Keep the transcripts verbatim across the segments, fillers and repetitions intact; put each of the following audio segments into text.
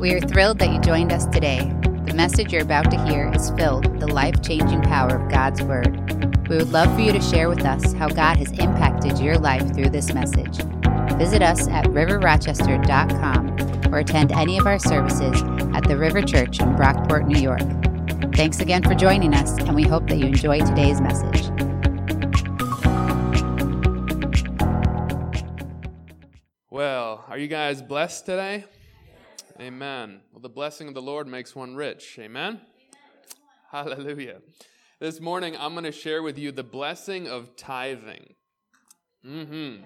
We are thrilled that you joined us today. The message you're about to hear is filled with the life-changing power of God's Word. We would love for you to share with us how God has impacted your life through this message. Visit us at river rochester dot com or attend any of our services at the River Church in Brockport, New York. Thanks again for joining us, and we hope that you enjoy today's message. Well, are you guys blessed today? Amen. Well, the blessing of the Lord makes one rich. Amen? Hallelujah. This morning, I'm going to share with you the blessing of tithing. Mm-hmm.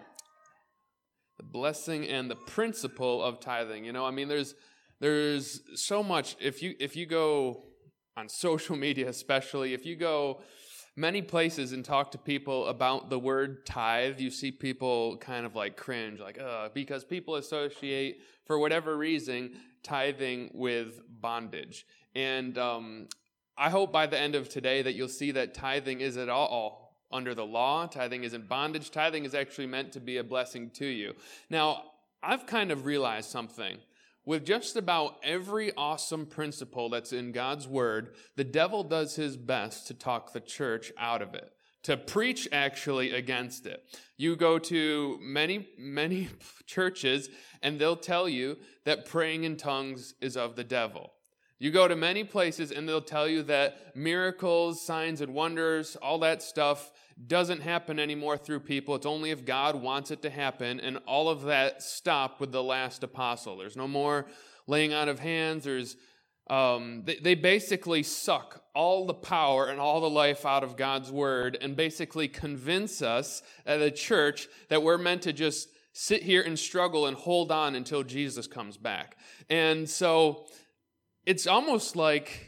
The blessing and the principle of tithing. You know, I mean, there's there's so much. If you if you go on social media, especially, if you go many places and talk to people about the word tithe, you see people kind of like cringe, like, ugh, because people associate, for whatever reason, tithing with bondage. And um, I hope by the end of today that you'll see that tithing isn't all under the law. Tithing isn't bondage. Tithing is actually meant to be a blessing to you. Now, I've kind of realized something. With just about every awesome principle that's in God's Word, the devil does his best to talk the church out of it, to preach actually against it. You go to many, many churches, and they'll tell you that praying in tongues is of the devil. You go to many places, and they'll tell you that miracles, signs, and wonders, all that stuff doesn't happen anymore through people. It's only if God wants it to happen, and all of that stopped with the last apostle. There's no more laying on of hands. There's um, they, they basically suck all the power and all the life out of God's Word and basically convince us at a church that we're meant to just sit here and struggle and hold on until Jesus comes back. And so it's almost like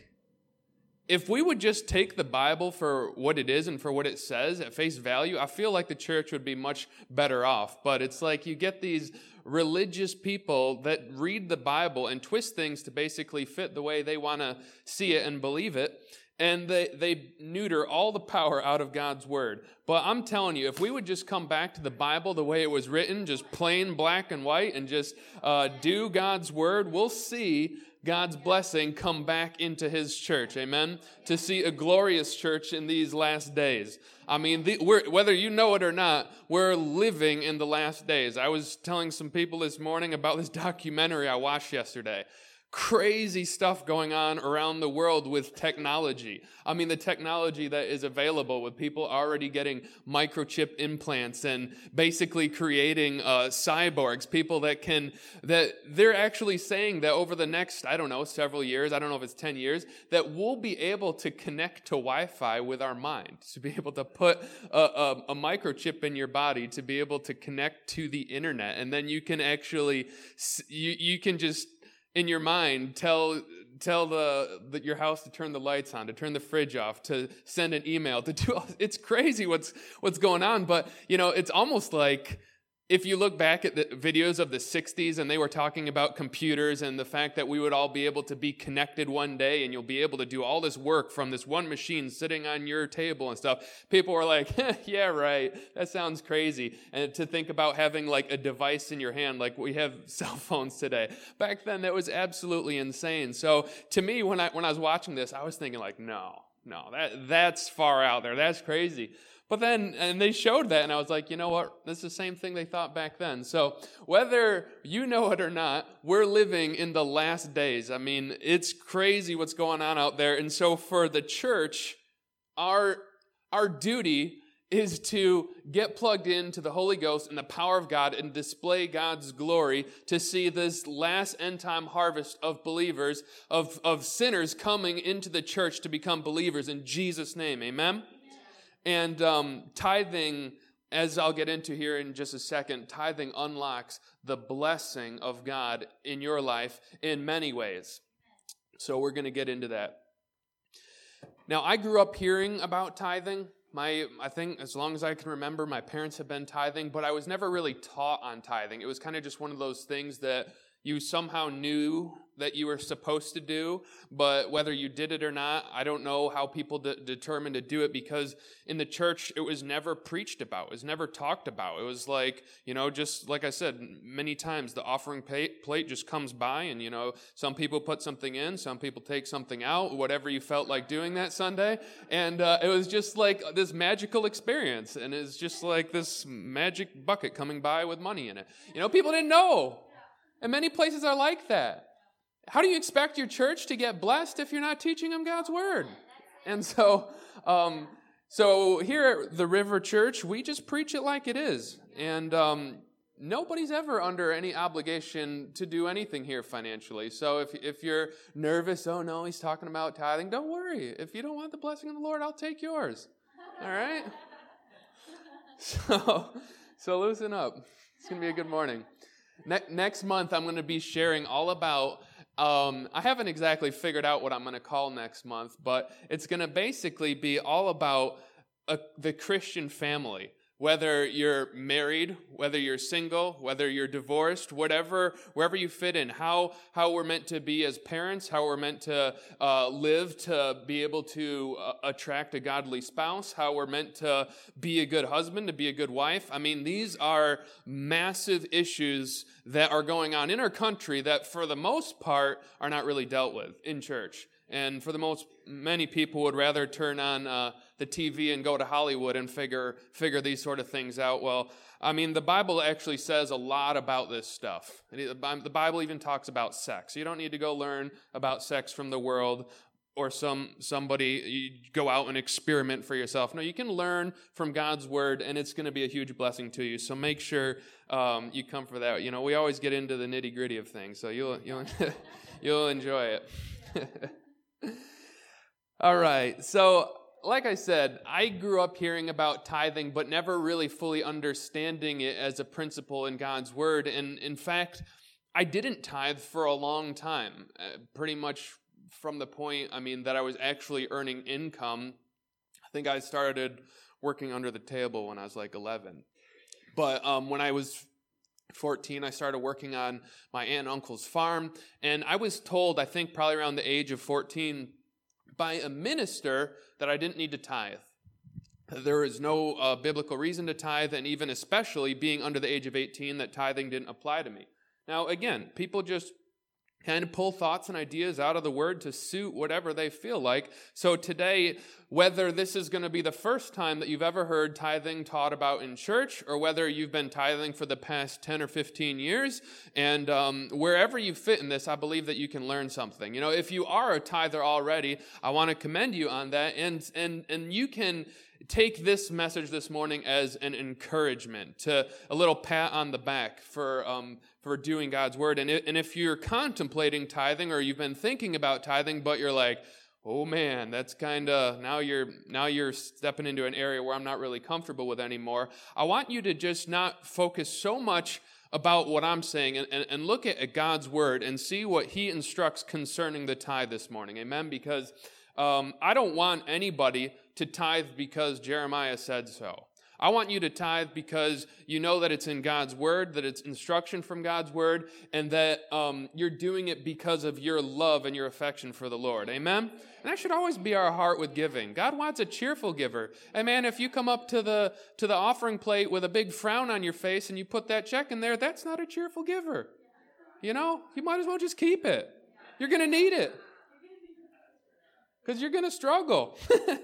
if we would just take the Bible for what it is and for what it says at face value, I feel like the church would be much better off. But it's like you get these religious people that read the Bible and twist things to basically fit the way they want to see it and believe it. And they, they neuter all the power out of God's Word. But I'm telling you, if we would just come back to the Bible the way it was written, just plain black and white, and just uh, do God's Word, we'll see God's blessing come back into His church, amen? To see a glorious church in these last days. I mean, the, we're, whether you know it or not, we're living in the last days. I was telling some people this morning about this documentary I watched yesterday. Crazy stuff going on around the world with technology. I mean, the technology that is available with people already getting microchip implants and basically creating uh, cyborgs, people that can, that they're actually saying that over the next, I don't know, several years, I don't know if it's ten years, that we'll be able to connect to Wi-Fi with our mind, to be able to put a, a, a microchip in your body, to be able to connect to the internet. And then you can actually, you, you can just, in your mind, tell tell the, the your house to turn the lights on, to turn the fridge off, to send an email, to do all, it's crazy what's what's going on. But you know, it's almost like if you look back at the videos of the sixties and they were talking about computers and the fact that we would all be able to be connected one day and you'll be able to do all this work from this one machine sitting on your table and stuff, people were like, yeah, right, that sounds crazy. And to think about having like a device in your hand like we have cell phones today. Back then, that was absolutely insane. So to me, when I when I was watching this, I was thinking like, no, no, that that's far out there. That's crazy. But then, and they showed that, and I was like, you know what? That's the same thing they thought back then. So whether you know it or not, we're living in the last days. I mean, it's crazy what's going on out there. And so for the church, our, our duty is to get plugged into the Holy Ghost and the power of God and display God's glory to see this last end-time harvest of believers, of, of sinners coming into the church to become believers in Jesus' name. Amen? And um, tithing, as I'll get into here in just a second, tithing unlocks the blessing of God in your life in many ways. So we're going to get into that. Now, I grew up hearing about tithing. My, I think as long as I can remember, my parents have been tithing, but I was never really taught on tithing. It was kind of just one of those things that you somehow knew that you were supposed to do, but whether you did it or not, I don't know how people de- determined to do it, because in the church, it was never preached about. It was never talked about. It was like, you know, just like I said, many times the offering plate just comes by and, you know, some people put something in, some people take something out, whatever you felt like doing that Sunday. And uh, it was just like this magical experience. And it's just like this magic bucket coming by with money in it. You know, people didn't know. And many places are like that. How do you expect your church to get blessed if you're not teaching them God's word? And so, um, so here at the River Church, we just preach it like it is. And um, nobody's ever under any obligation to do anything here financially. So if if you're nervous, oh no, he's talking about tithing, don't worry. If you don't want the blessing of the Lord, I'll take yours. All right? So, so loosen up. It's going to be a good morning. Ne- next month, I'm going to be sharing all about Um, I haven't exactly figured out what I'm going to call next month, but it's going to basically be all about a, the Christian family. Whether you're married, whether you're single, whether you're divorced, whatever, wherever you fit in, how how we're meant to be as parents, how we're meant to uh, live to be able to uh, attract a godly spouse, how we're meant to be a good husband, to be a good wife. I mean, these are massive issues that are going on in our country that, for the most part, are not really dealt with in church. And for the most, many people would rather turn on uh, the T V and go to Hollywood and figure figure these sort of things out. Well, I mean, the Bible actually says a lot about this stuff. The Bible even talks about sex. You don't need to go learn about sex from the world or some somebody, you go out and experiment for yourself. No, you can learn from God's word, and it's going to be a huge blessing to you. So make sure um, you come for that. You know, we always get into the nitty gritty of things, so you'll you'll you'll enjoy it. All right, so like I said, I grew up hearing about tithing, but never really fully understanding it as a principle in God's word. And in fact, I didn't tithe for a long time, uh, pretty much from the point, I mean, that I was actually earning income. I think I started working under the table when I was like eleven. But um, when I was fourteen, I started working on my aunt and uncle's farm, and I was told, I think probably around the age of fourteen, by a minister that I didn't need to tithe. There is no uh, biblical reason to tithe, and even especially being under the age of eighteen, that tithing didn't apply to me. Now, again, people just kind of pull thoughts and ideas out of the word to suit whatever they feel like. So today, whether this is going to be the first time that you've ever heard tithing taught about in church, or whether you've been tithing for the past ten or fifteen years, and um, wherever you fit in this, I believe that you can learn something. You know, if you are a tither already, I want to commend you on that, and and and you can take this message this morning as an encouragement, to a little pat on the back for um, for doing God's word. And, it, and if you're contemplating tithing, or you've been thinking about tithing, but you're like, oh man, that's kind of, now you're now you're stepping into an area where I'm not really comfortable with anymore, I want you to just not focus so much about what I'm saying, and, and, and look at, at God's word and see what he instructs concerning the tithe this morning. Amen? Because um, I don't want anybody to tithe because Jeremiah said so. I want you to tithe because you know that it's in God's word, that it's instruction from God's word, and that um, you're doing it because of your love and your affection for the Lord. Amen? And that should always be our heart with giving. God wants a cheerful giver. Hey man, if you come up to the to the offering plate with a big frown on your face and you put that check in there, that's not a cheerful giver. You know, you might as well just keep it. You're going to need it. Because you're going to struggle.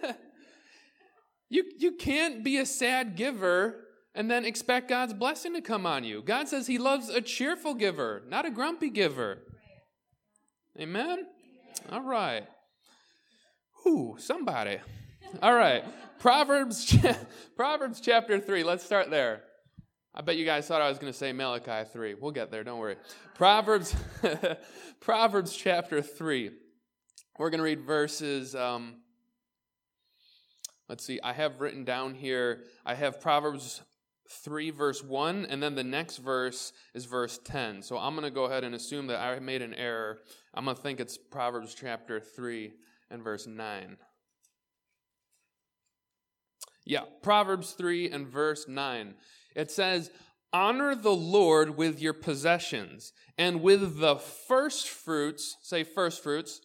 You you can't be a sad giver and then expect God's blessing to come on you. God says he loves a cheerful giver, not a grumpy giver. Amen? All right. Ooh, somebody. All right. Proverbs, Proverbs chapter three. Let's start there. I bet you guys thought I was going to say Malachi three. We'll get there. Don't worry. Proverbs, Proverbs chapter three. We're going to read verses... Um, Let's see, I have written down here, I have Proverbs three, verse one, and then the next verse is verse ten. So I'm going to go ahead and assume that I made an error. I'm going to think it's Proverbs chapter three and verse nine. Yeah, Proverbs three and verse nine. It says, honor the Lord with your possessions and with the first fruits, say first fruits,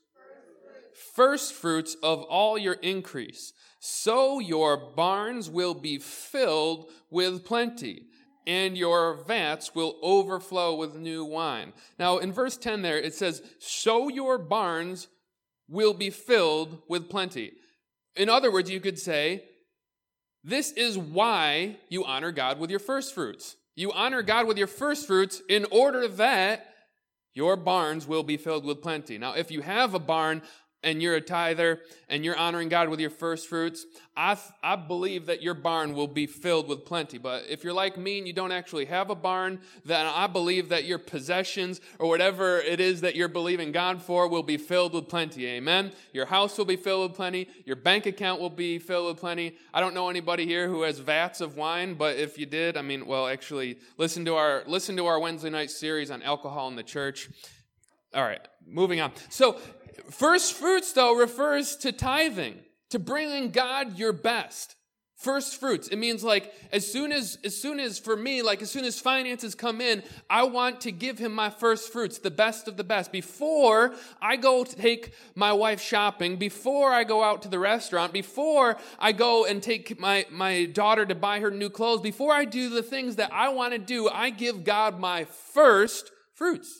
first fruits of all your increase. So your barns will be filled with plenty, and your vats will overflow with new wine. Now, in verse ten there, it says, so your barns will be filled with plenty. In other words, you could say, this is why you honor God with your first fruits. You honor God with your first fruits in order that your barns will be filled with plenty. Now, if you have a barn and you're a tither and you're honoring God with your first fruits, I, I believe that your barn will be filled with plenty. But if you're like me and you don't actually have a barn, then I believe that your possessions or whatever it is that you're believing God for will be filled with plenty. Amen? Your house will be filled with plenty. Your bank account will be filled with plenty. I don't know anybody here who has vats of wine, but if you did, I mean, well, actually, listen to our listen to our Wednesday night series on alcohol in the church. All right, moving on. So, first fruits, though, refers to tithing, to bringing God your best. First fruits, it means like as soon as, as soon as for me, like as soon as finances come in, I want to give him my first fruits, the best of the best. Before I go to take my wife shopping, before I go out to the restaurant, before I go and take my, my daughter to buy her new clothes, before I do the things that I want to do, I give God my first fruits.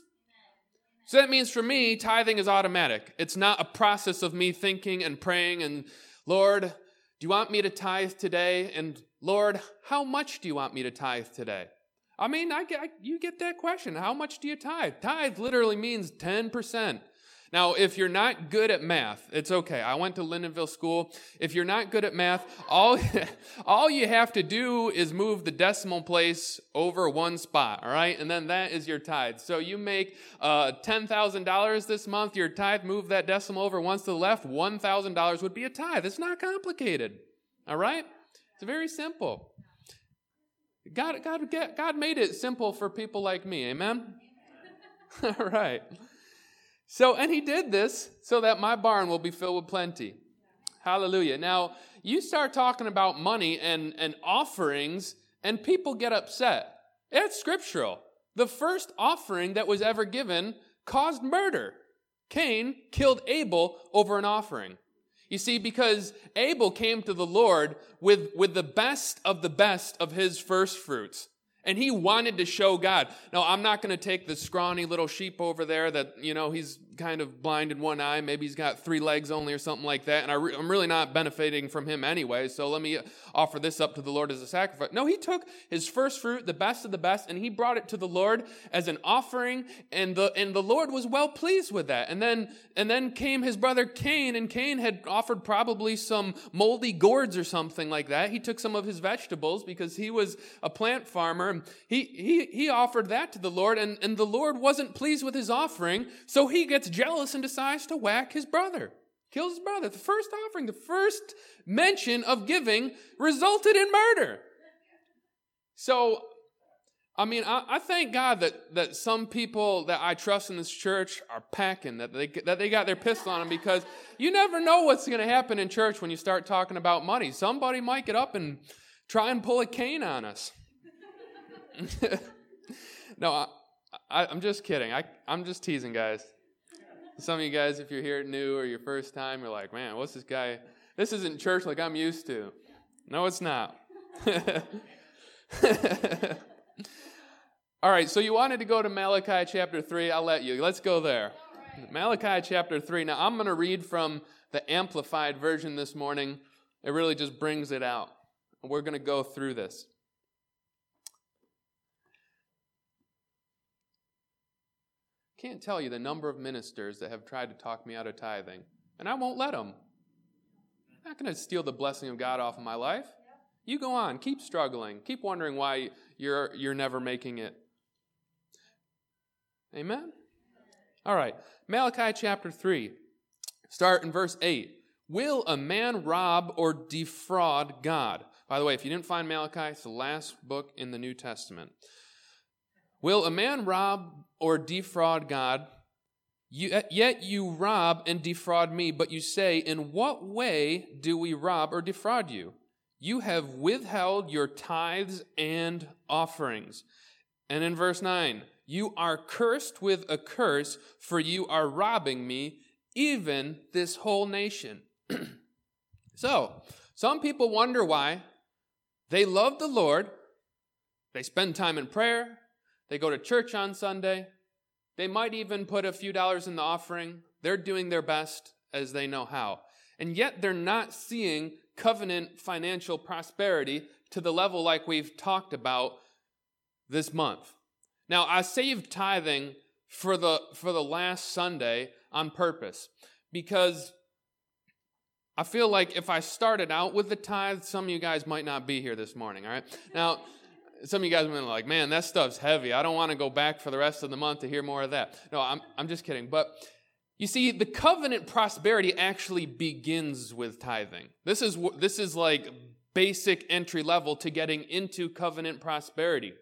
So that means for me, tithing is automatic. It's not a process of me thinking and praying and, Lord, do you want me to tithe today? And Lord, how much do you want me to tithe today? I mean, I get, you get that question. How much do you tithe? Tithe literally means ten percent. Now, if you're not good at math, it's okay. I went to Lindenville School. If you're not good at math, all, all you have to do is move the decimal place over one spot, all right? And then that is your tithe. So you make uh, ten thousand dollars this month, your tithe, move that decimal over once to the left, one thousand dollars would be a tithe. It's not complicated, all right? It's very simple. God, God, God made it simple for people like me, amen? All right. So, and he did this so that my barn will be filled with plenty. Hallelujah. Now, you start talking about money and, and offerings, and people get upset. It's scriptural. The first offering that was ever given caused murder. Cain killed Abel over an offering. You see, because Abel came to the Lord with, with the best of the best of his first fruits. And he wanted to show God. Now, I'm not going to take the scrawny little sheep over there that, you know, he's kind of blind in one eye. Maybe he's got three legs only or something like that. And I re- I'm really not benefiting from him anyway. So let me offer this up to the Lord as a sacrifice. No, he took his first fruit, the best of the best, and he brought it to the Lord as an offering. And the and the Lord was well pleased with that. And then and then came his brother Cain, and Cain had offered probably some moldy gourds or something like that. He took some of his vegetables because he was a plant farmer. He he he offered that to the Lord, and, and the Lord wasn't pleased with his offering, so he gets jealous and decides to whack his brother. Kills his brother. The first offering, the first mention of giving resulted in murder. So, I mean, I, I thank God that, that some people that I trust in this church are packing, that they that they got their pistol on them, because you never know what's going to happen in church when you start talking about money. Somebody might get up and try and pull a Cain on us. No, I, I, I'm just kidding. I, I'm just teasing, guys. Some of you guys, if you're here new or your first time, you're like, man, what's this guy? This isn't church like I'm used to. No, it's not. All right, so you wanted to go to Malachi chapter three. I'll let you. Let's go there. Malachi chapter three. Now, I'm going to read from the Amplified version this morning. It really just brings it out. We're going to go through this. Can't tell you the number of ministers that have tried to talk me out of tithing, and I won't let them. I'm not going to steal the blessing of God off of my life. You go on, keep struggling, keep wondering why you're you're never making it. Amen? All right, Malachi chapter three, start in verse eight. Will a man rob or defraud God? By the way, if you didn't find Malachi, it's the last book in the New Testament. Will a man rob or defraud God? You, yet you rob and defraud me, but you say, in what way do we rob or defraud you? you have withheld your tithes and offerings. And in verse nine, you are cursed with a curse, for you are robbing me, even this whole nation. So, some people wonder why they love the Lord, they spend time in prayer, they go to church on Sunday, they might even put a few dollars in the offering. They're doing their best as they know how. And yet they're not seeing covenant financial prosperity to the level like we've talked about this month. Now, I saved tithing for the for the last Sunday on purpose because I feel like if I started out with the tithe, some of you guys might not be here this morning, all right? Now, some of you guys are like, man, that stuff's heavy. I don't want to go back for the rest of the month to hear more of that. No, I'm I'm just kidding. But you see, the covenant prosperity actually begins with tithing. This is this is like basic entry level to getting into covenant prosperity.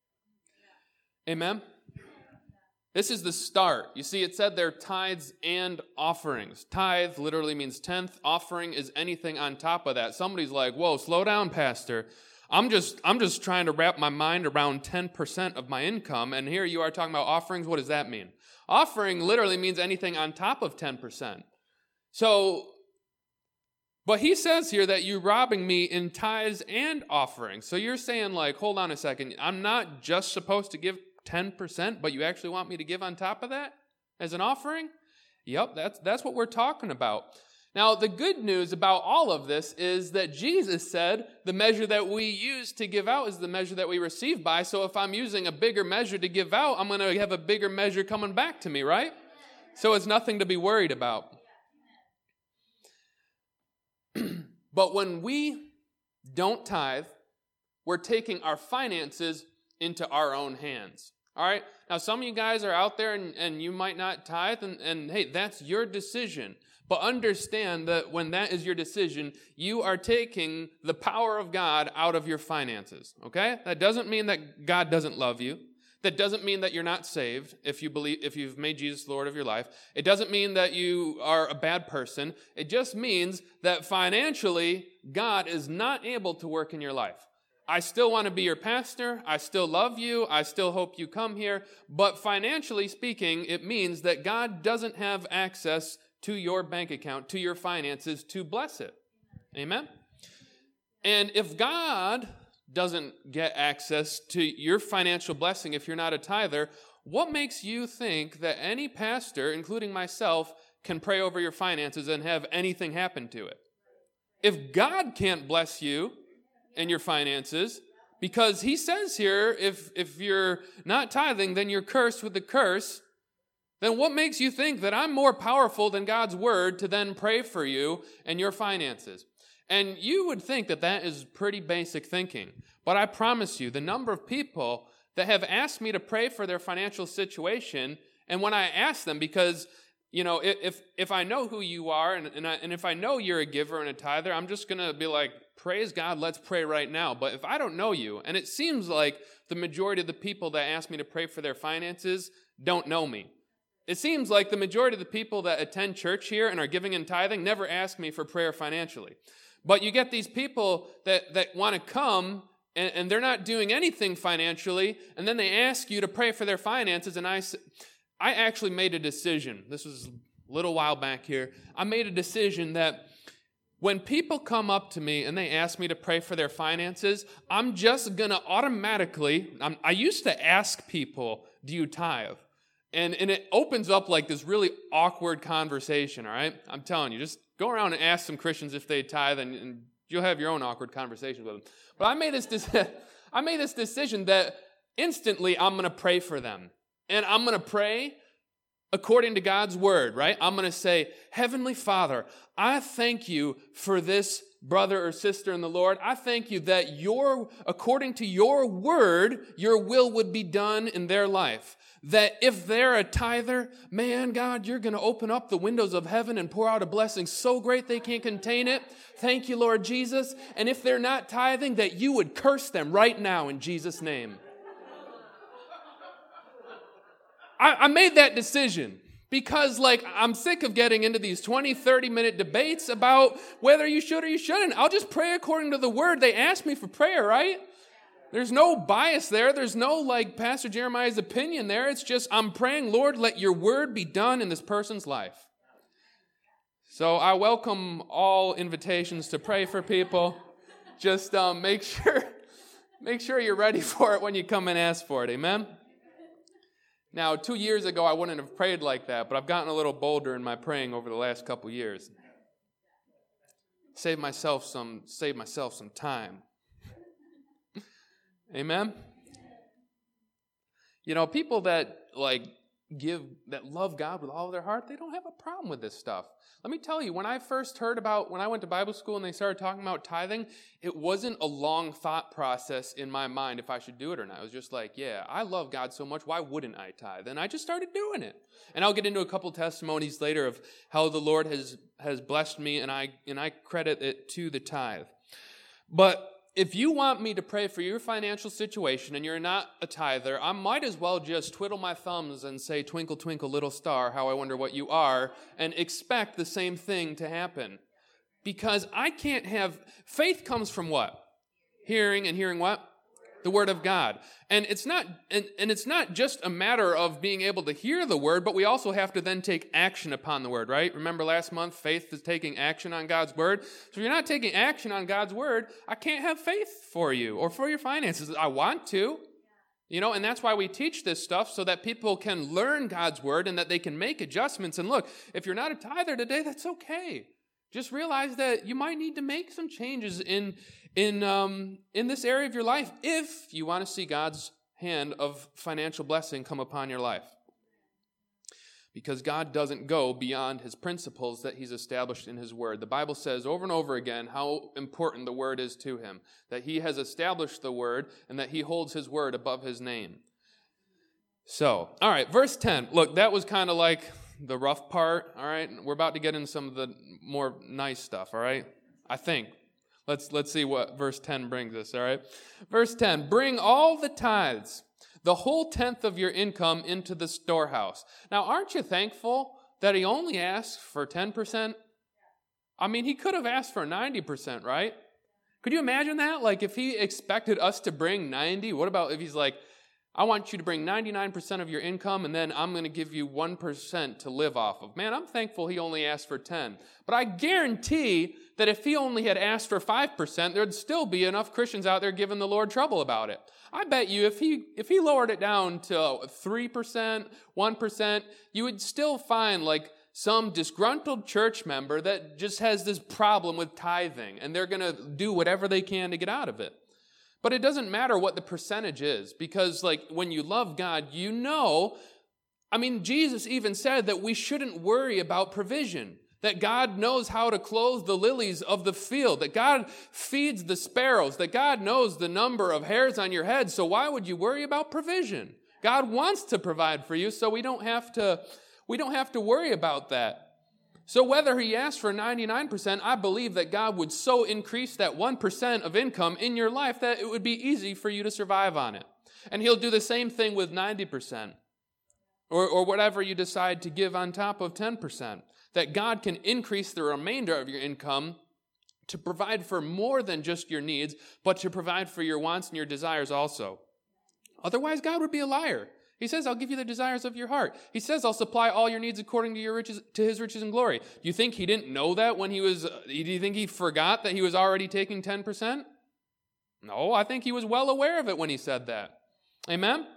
Amen? This is the start. You see, it said there tithes and offerings. Tithe literally means tenth. Offering is anything on top of that. Somebody's like, whoa, slow down, Pastor. I'm just I'm just trying to wrap my mind around ten percent of my income, and here you are talking about offerings. What does that mean? Offering literally means anything on top of ten percent. So, but he says here that you're robbing me in tithes and offerings. So you're saying like, hold on a second, I'm not just supposed to give ten percent, but you actually want me to give on top of that as an offering? Yep, that's that's what we're talking about. Now, the good news about all of this is that Jesus said the measure that we use to give out is the measure that we receive by. So if I'm using a bigger measure to give out, I'm going to have a bigger measure coming back to me, right? So it's nothing to be worried about. But when we don't tithe, we're taking our finances into our own hands. All right? Now, some of you guys are out there and, and you might not tithe, and, and hey, that's your decision. But understand that when that is your decision, you are taking the power of God out of your finances, okay? That doesn't mean that God doesn't love you. That doesn't mean that you're not saved if you believe if you've made Jesus Lord of your life. It doesn't mean that you are a bad person. It just means that financially, God is not able to work in your life. I still want to be your pastor. I still love you. I still hope you come here. But financially speaking, it means that God doesn't have access to your bank account, to your finances, to bless it. Amen? And if God doesn't get access to your financial blessing if you're not a tither, what makes you think that any pastor, including myself, can pray over your finances and have anything happen to it? If God can't bless you and your finances, because he says here, if, if you're not tithing, then you're cursed with the curse, then what makes you think that I'm more powerful than God's word to then pray for you and your finances? And you would think that that is pretty basic thinking. But I promise you, the number of people that have asked me to pray for their financial situation, and when I ask them, because, you know, if if I know who you are, and, and, I, and if I know you're a giver and a tither, I'm just going to be like, praise God, let's pray right now. But if I don't know you, and it seems like the majority of the people that ask me to pray for their finances don't know me. It seems like the majority of the people that attend church here and are giving and tithing never ask me for prayer financially. But you get these people that, that want to come and, and they're not doing anything financially, and then they ask you to pray for their finances. And I, I actually made a decision. This was a little while back here. I made a decision that when people come up to me and they ask me to pray for their finances, I'm just going to automatically, I'm, I used to ask people, do you tithe? And and it opens up like this really awkward conversation, all right? I'm telling you, just go around and ask some Christians if they tithe, and, and you'll have your own awkward conversations with them. But I made this de- I made this decision that instantly I'm going to pray for them. And I'm going to pray according to God's word, right? I'm going to say, Heavenly Father, I thank you for this brother or sister in the Lord. I thank you that your, according to your word, your will would be done in their life. That if they're a tither, man, God, you're going to open up the windows of heaven and pour out a blessing so great they can't contain it. Thank you, Lord Jesus. And if they're not tithing, that you would curse them right now in Jesus' name. I, I made that decision Because, like, I'm sick of getting into these twenty, thirty-minute debates about whether you should or you shouldn't. I'll just pray according to the word. They asked me for prayer, right? There's no bias there. There's no, like, Pastor Jeremiah's opinion there. It's just, I'm praying, Lord, let your word be done in this person's life. So I welcome all invitations to pray for people. Just um, make sure, make sure you're ready for it when you come and ask for it. Amen? Now, two years ago, I wouldn't have prayed like that, but I've gotten a little bolder in my praying over the last couple years. Save myself some, save myself some time. Amen? You know, people that, like, give, that love God with all of their heart, they don't have a problem with this stuff. Let me tell you, when I first heard about, when I went to Bible school and they started talking about tithing, it wasn't a long thought process in my mind if I should do it or not. It was just like, yeah, I love God so much, why wouldn't I tithe? And I just started doing it. And I'll get into a couple testimonies later of how the Lord has, has blessed me, and I, and I credit it to the tithe. But if you want me to pray for your financial situation and you're not a tither, I might as well just twiddle my thumbs and say, twinkle, twinkle, little star, how I wonder what you are, and expect the same thing to happen. Because I can't have, faith comes from what? Hearing, and hearing what? The word of God. And it's not and, and it's not just a matter of being able to hear the word, but we also have to then take action upon the word, right? Remember last month, faith is taking action on God's word. So if you're not taking action on God's word, I can't have faith for you or for your finances. I want to, you know, and that's why we teach this stuff, so that people can learn God's word and that they can make adjustments. And look, if you're not a tither today, that's okay. Just realize that you might need to make some changes in in um, in this area of your life if you want to see God's hand of financial blessing come upon your life. Because God doesn't go beyond his principles that he's established in his word. The Bible says over and over again how important the word is to him, that he has established the word and that he holds his word above his name. So, all right, verse ten. Look, that was kind of like the rough part, all right? We're about to get into some of the more nice stuff, all right? I think. Let's let's see what verse ten brings us, all right? Verse ten, bring all the tithes, the whole tenth of your income, into the storehouse. Now, aren't you thankful that he only asked for ten percent? I mean, he could have asked for ninety percent, right? Could you imagine that? Like, if he expected us to bring ninety, what about if he's like, I want you to bring ninety-nine percent of your income, and then I'm going to give you one percent to live off of. Man, I'm thankful he only asked for ten. But I guarantee that if he only had asked for five percent, there'd still be enough Christians out there giving the Lord trouble about it. I bet you if he if he lowered it down to three percent, one percent, you would still find like some disgruntled church member that just has this problem with tithing, and they're going to do whatever they can to get out of it. But it doesn't matter what the percentage is, because like when you love God, you know, I mean, Jesus even said that we shouldn't worry about provision, that God knows how to clothe the lilies of the field, that God feeds the sparrows, that God knows the number of hairs on your head. So why would you worry about provision? God wants to provide for you, so we don't have to, we don't have to worry about that. So whether he asked for ninety-nine percent, I believe that God would so increase that one percent of income in your life that it would be easy for you to survive on it. And he'll do the same thing with ninety percent or, or whatever you decide to give on top of ten percent. That God can increase the remainder of your income to provide for more than just your needs, but to provide for your wants and your desires also. Otherwise, God would be a liar. He says, I'll give you the desires of your heart. He says, I'll supply all your needs according to your riches, to his riches and glory. Do you think he didn't know that when he was, uh, do you think he forgot that he was already taking ten percent? No, I think he was well aware of it when he said that. Amen?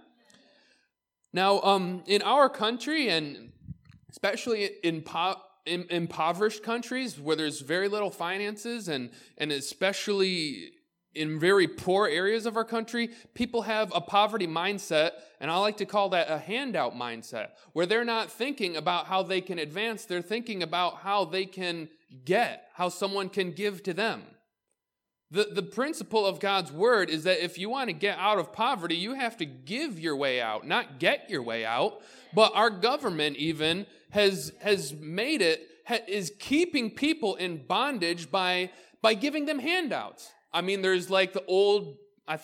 Now, um, in our country, and especially in, po- in impoverished countries where there's very little finances, and, and especially in very poor areas of our country, people have a poverty mindset, and I like to call that a handout mindset, where they're not thinking about how they can advance, they're thinking about how they can get, how someone can give to them. The, the principle of God's word is that if you want to get out of poverty, you have to give your way out, not get your way out. But our government even has, has made it, ha, is keeping people in bondage by, by giving them handouts. I mean, there's like the old, I think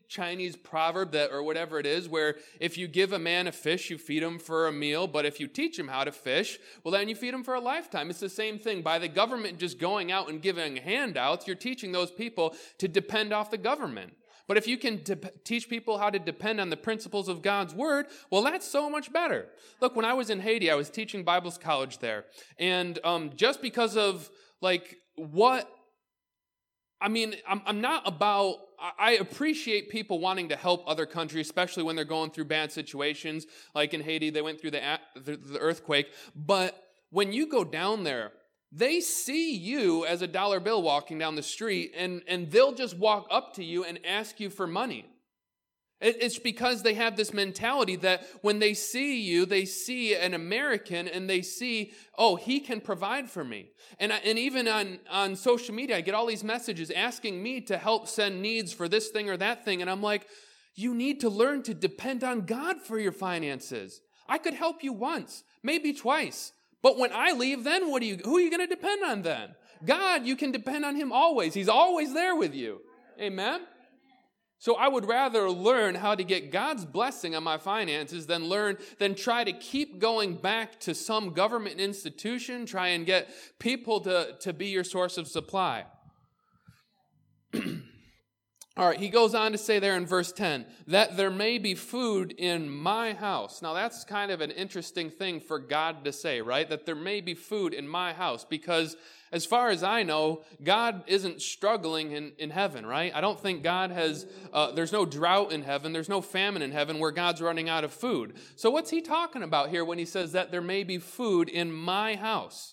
Chinese proverb that, or whatever it is, where if you give a man a fish, you feed him for a meal, but if you teach him how to fish, well, then you feed him for a lifetime. It's the same thing. By the government just going out and giving handouts, you're teaching those people to depend off the government. But if you can de- teach people how to depend on the principles of God's word, well, that's so much better. Look, when I was in Haiti, I was teaching Bible college there. And um, just because of, like, what, I mean, I'm, I'm not about, I appreciate people wanting to help other countries, especially when they're going through bad situations. Like in Haiti, they went through the, the, the earthquake. But when you go down there, they see you as a dollar bill walking down the street, and, and they'll just walk up to you and ask you for money. It, it's because they have this mentality that when they see you, they see an American, and they see, oh, he can provide for me. And, I, and even on, on social media, I get all these messages asking me to help send needs for this thing or that thing, and I'm like, you need to learn to depend on God for your finances. I could help you once, maybe twice. But when I leave, then what do you, who are you going to depend on then? God, you can depend on him always. He's always there with you. Amen? So I would rather learn how to get God's blessing on my finances than learn, than try to keep going back to some government institution, try and get people to, to be your source of supply. All right, he goes on to say there in verse ten, that there may be food in my house. Now, that's kind of an interesting thing for God to say, right? That there may be food in my house, because as far as I know, God isn't struggling in, in heaven, right? I don't think God has, uh, there's no drought in heaven, there's no famine in heaven where God's running out of food. So what's he talking about here when he says that there may be food in my house?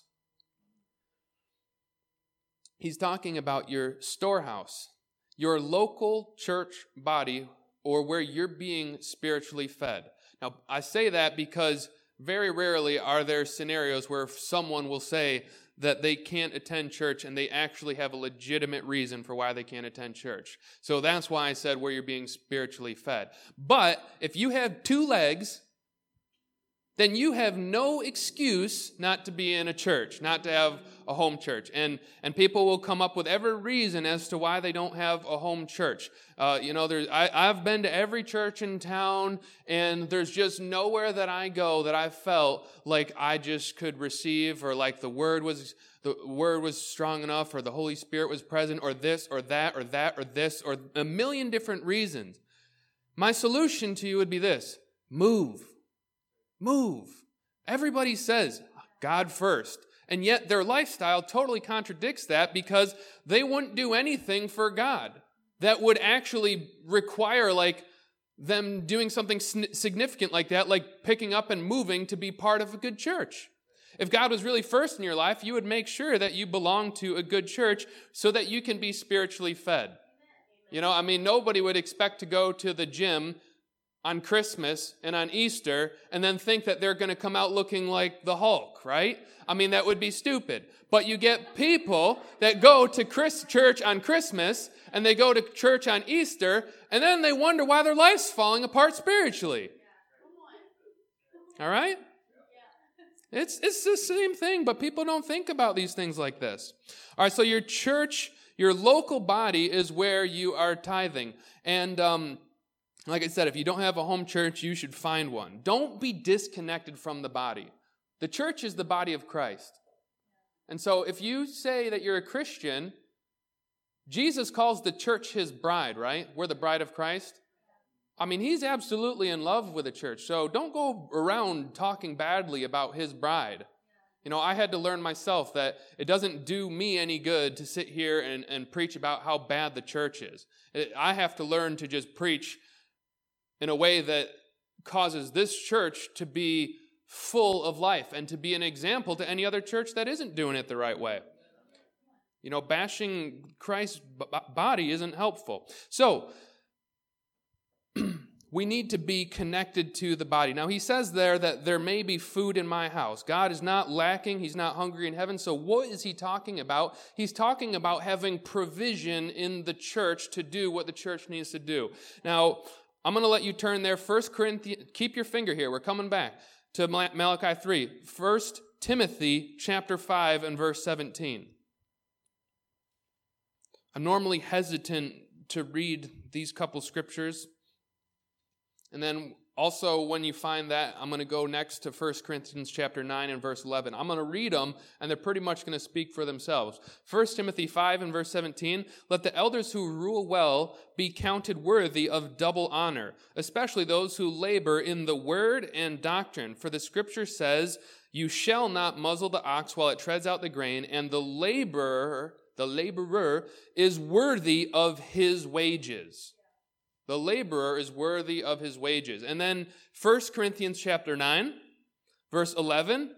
He's talking about your storehouse, your local church body, or where you're being spiritually fed. Now, I say that because very rarely are there scenarios where someone will say that they can't attend church and they actually have a legitimate reason for why they can't attend church. So that's why I said where you're being spiritually fed. But if you have two legs, then you have no excuse not to be in a church, not to have a home church. And and people will come up with every reason as to why they don't have a home church. Uh, you know, there's, I, I've been to every church in town, and there's just nowhere that I go that I felt like I just could receive, or like the word was the word was strong enough, or the Holy Spirit was present, or this, or that, or that, or this, or a million different reasons. My solution to you would be this: move. Move. Everybody says God first, and yet their lifestyle totally contradicts that, because they wouldn't do anything for God that would actually require like them doing something significant like that, like picking up and moving to be part of a good church. If God was really first in your life, you would make sure that you belong to a good church so that you can be spiritually fed. You know, I mean, nobody would expect to go to the gym on Christmas and on Easter and then think that they're going to come out looking like the Hulk, right? I mean, that would be stupid. But you get people that go to Chris church on Christmas and they go to church on Easter, and then they wonder why their life's falling apart spiritually. All right? It's, it's the same thing, but people don't think about these things like this. All right, so your church, your local body is where you are tithing. And, um, like I said, if you don't have a home church, you should find one. Don't be disconnected from the body. The church is the body of Christ. And so if you say that you're a Christian, Jesus calls the church his bride, right? We're the bride of Christ. I mean, he's absolutely in love with the church. So don't go around talking badly about his bride. You know, I had to learn myself that it doesn't do me any good to sit here and, and preach about how bad the church is. It, I have to learn to just preach in a way that causes this church to be full of life and to be an example to any other church that isn't doing it the right way. You know, bashing Christ's b- body isn't helpful. So, we need to be connected to the body. Now, he says there that there may be food in my house. God is not lacking. He's not hungry in heaven. So what is he talking about? He's talking about having provision in the church to do what the church needs to do. Now, I'm going to let you turn there. First Corinthians, keep your finger here. We're coming back to Malachi three. First Timothy chapter five and verse seventeen. I'm normally hesitant to read these couple scriptures. And then also when you find that, I'm going to go next to First Corinthians chapter nine and verse eleven. I'm going to read them, and they're pretty much going to speak for themselves. First Timothy five and verse seventeen, let the elders who rule well be counted worthy of double honor, especially those who labor in the word and doctrine. For the scripture says, you shall not muzzle the ox while it treads out the grain, and the laborer, the laborer is worthy of his wages. The laborer is worthy of his wages. And then First Corinthians chapter nine, verse eleven,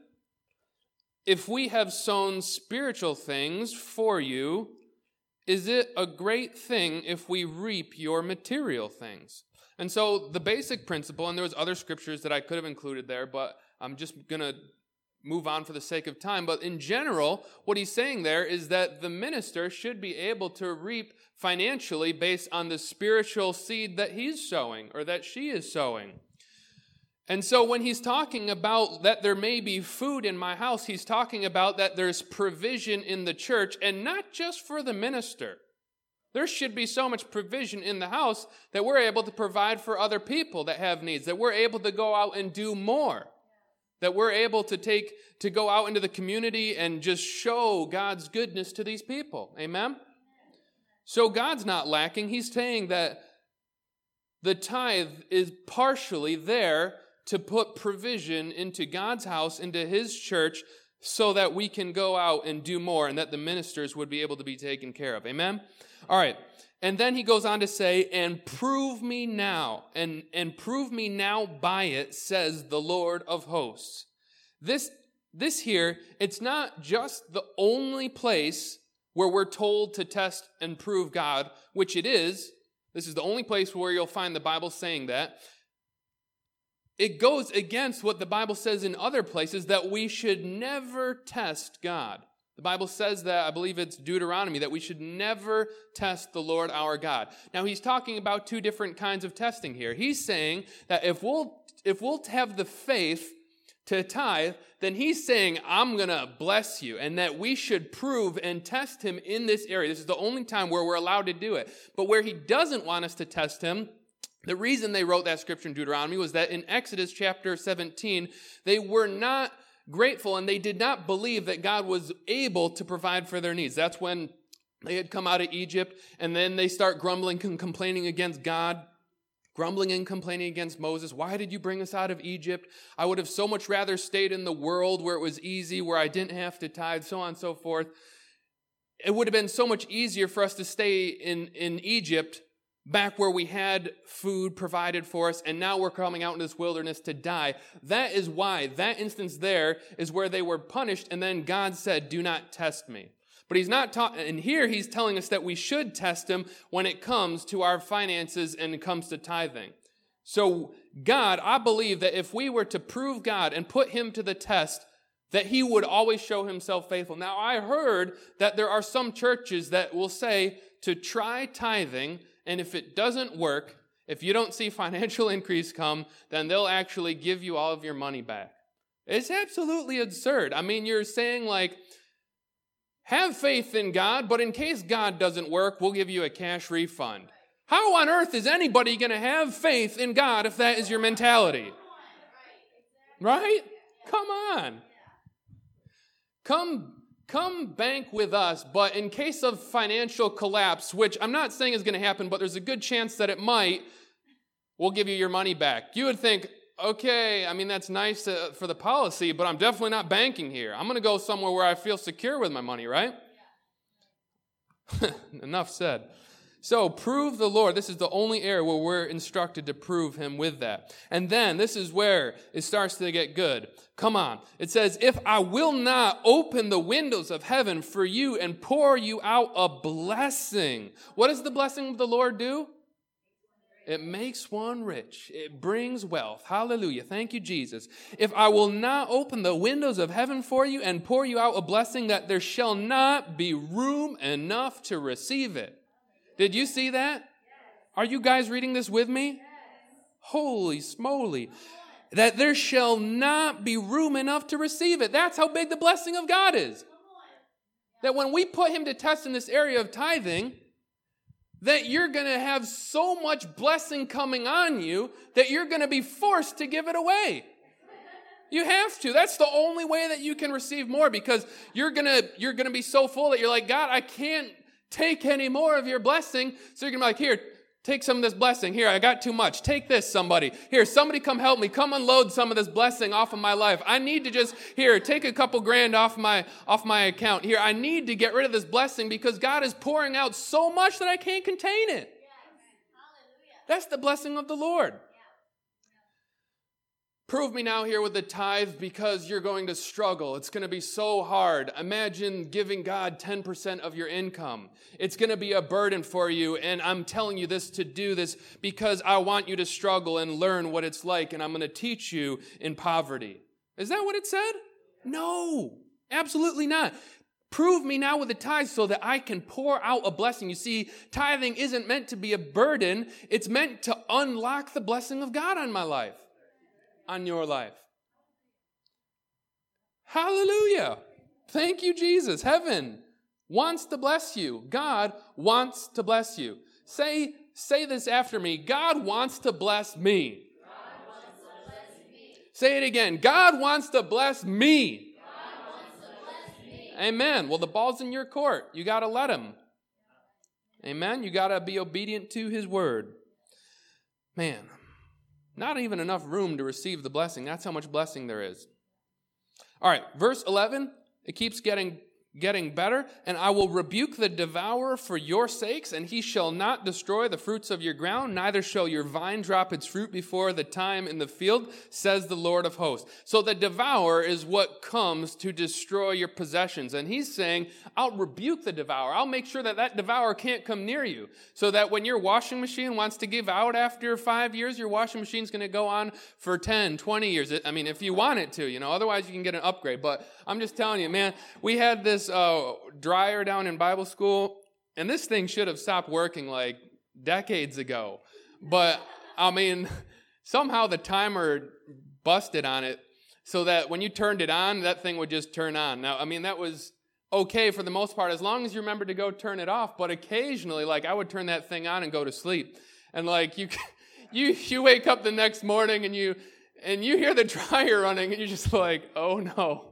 if we have sown spiritual things for you, is it a great thing if we reap your material things? And so the basic principle, and there was other scriptures that I could have included there, but I'm just going to move on for the sake of time. But in general, what he's saying there is that the minister should be able to reap financially based on the spiritual seed that he's sowing or that she is sowing. And so when he's talking about that there may be food in my house, he's talking about that there's provision in the church, and not just for the minister. There should be so much provision in the house that we're able to provide for other people that have needs, that we're able to go out and do more, that we're able to take, to go out into the community and just show God's goodness to these people. Amen? So God's not lacking. He's saying that the tithe is partially there to put provision into God's house, into his church, so that we can go out and do more and that the ministers would be able to be taken care of. Amen? All right. And then he goes on to say, and prove me now, and, and prove me now by it, says the Lord of hosts. This, this here, it's not just the only place where we're told to test and prove God, which it is. This is the only place where you'll find the Bible saying that. It goes against what the Bible says in other places, that we should never test God. The Bible says that, I believe it's Deuteronomy, that we should never test the Lord our God. Now, he's talking about two different kinds of testing here. He's saying that if we'll, if we'll have the faith to tithe, then he's saying, I'm going to bless you, and that we should prove and test him in this area. This is the only time where we're allowed to do it. But where he doesn't want us to test him, the reason they wrote that scripture in Deuteronomy was that in Exodus chapter seventeen, they were not grateful and they did not believe that God was able to provide for their needs. That's when they had come out of Egypt, and then they start grumbling and complaining against God. Grumbling and complaining against Moses. Why did you bring us out of Egypt? I would have so much rather stayed in the world where it was easy, where I didn't have to tithe, so on and so forth. It would have been so much easier for us to stay in, in Egypt, back where we had food provided for us, and now we're coming out in this wilderness to die. That is why, that instance there is where they were punished, and then God said, do not test me. But he's not taught, and here he's telling us that we should test him when it comes to our finances and it comes to tithing. So God, I believe that if we were to prove God and put him to the test, that he would always show himself faithful. Now, I heard that there are some churches that will say to try tithing, and if it doesn't work, if you don't see financial increase come, then they'll actually give you all of your money back. It's absolutely absurd. I mean, you're saying like, have faith in God, but in case God doesn't work, we'll give you a cash refund. How on earth is anybody going to have faith in God if that is your mentality? Right? Come on. Come, come bank with us, but in case of financial collapse, which I'm not saying is going to happen, but there's a good chance that it might, we'll give you your money back. You would think, okay, I mean, that's nice uh, for the policy, but I'm definitely not banking here. I'm going to go somewhere where I feel secure with my money, right? Enough said. So, prove the Lord. This is the only area where we're instructed to prove him with that. And then, this is where it starts to get good. Come on. It says, if I will not open the windows of heaven for you and pour you out a blessing. What does the blessing of the Lord do? It makes one rich. It brings wealth. Hallelujah. Thank you, Jesus. If I will not open the windows of heaven for you and pour you out a blessing, that there shall not be room enough to receive it. Did you see that? Are you guys reading this with me? Holy smoly. That there shall not be room enough to receive it. That's how big the blessing of God is. That when we put him to test in this area of tithing, that you're going to have so much blessing coming on you that you're going to be forced to give it away. You have to. That's the only way that you can receive more, because you're going to you're going to be so full that you're like, God, I can't take any more of your blessing. So you're going to be like, here, take some of this blessing. Here, I got too much. Take this, somebody. Here, somebody come help me. Come unload some of this blessing off of my life. I need to just, here, take a couple grand off my off my account. Here, I need to get rid of this blessing because God is pouring out so much that I can't contain it. That's the blessing of the Lord. Prove me now here with the tithe, because you're going to struggle. It's going to be so hard. Imagine giving God ten percent of your income. It's going to be a burden for you, and I'm telling you this to do this because I want you to struggle and learn what it's like, and I'm going to teach you in poverty. Is that what it said? No, absolutely not. Prove me now with the tithe so that I can pour out a blessing. You see, tithing isn't meant to be a burden. It's meant to unlock the blessing of God on my life. On your life. Hallelujah. Thank you, Jesus. Heaven wants to bless you. God wants to bless you. Say, say this after me. God wants to bless me. God wants to bless me. Say it again. God wants to bless me. God wants to bless me. Amen. Well, the ball's in your court. You got to let him. Amen. You got to be obedient to his word. Man. Not even enough room to receive the blessing. That's how much blessing there is. All right, verse eleven, it keeps getting, getting better. And I will rebuke the devourer for your sakes, and he shall not destroy the fruits of your ground, neither shall your vine drop its fruit before the time in the field, says the Lord of hosts. So the devourer is what comes to destroy your possessions. And he's saying, I'll rebuke the devourer. I'll make sure that that devourer can't come near you. So that when your washing machine wants to give out after five years, your washing machine's going to go on for ten, twenty years. I mean, if you want it to, you know, otherwise you can get an upgrade. But I'm just telling you, man, we had this uh, dryer down in Bible school, and this thing should have stopped working like decades ago. But, I mean, somehow the timer busted on it so that when you turned it on, that thing would just turn on. Now, I mean, that was okay for the most part, as long as you remember to go turn it off. But occasionally, like, I would turn that thing on and go to sleep. And, like, you you you wake up the next morning and you and you hear the dryer running, and you're just like, oh, no.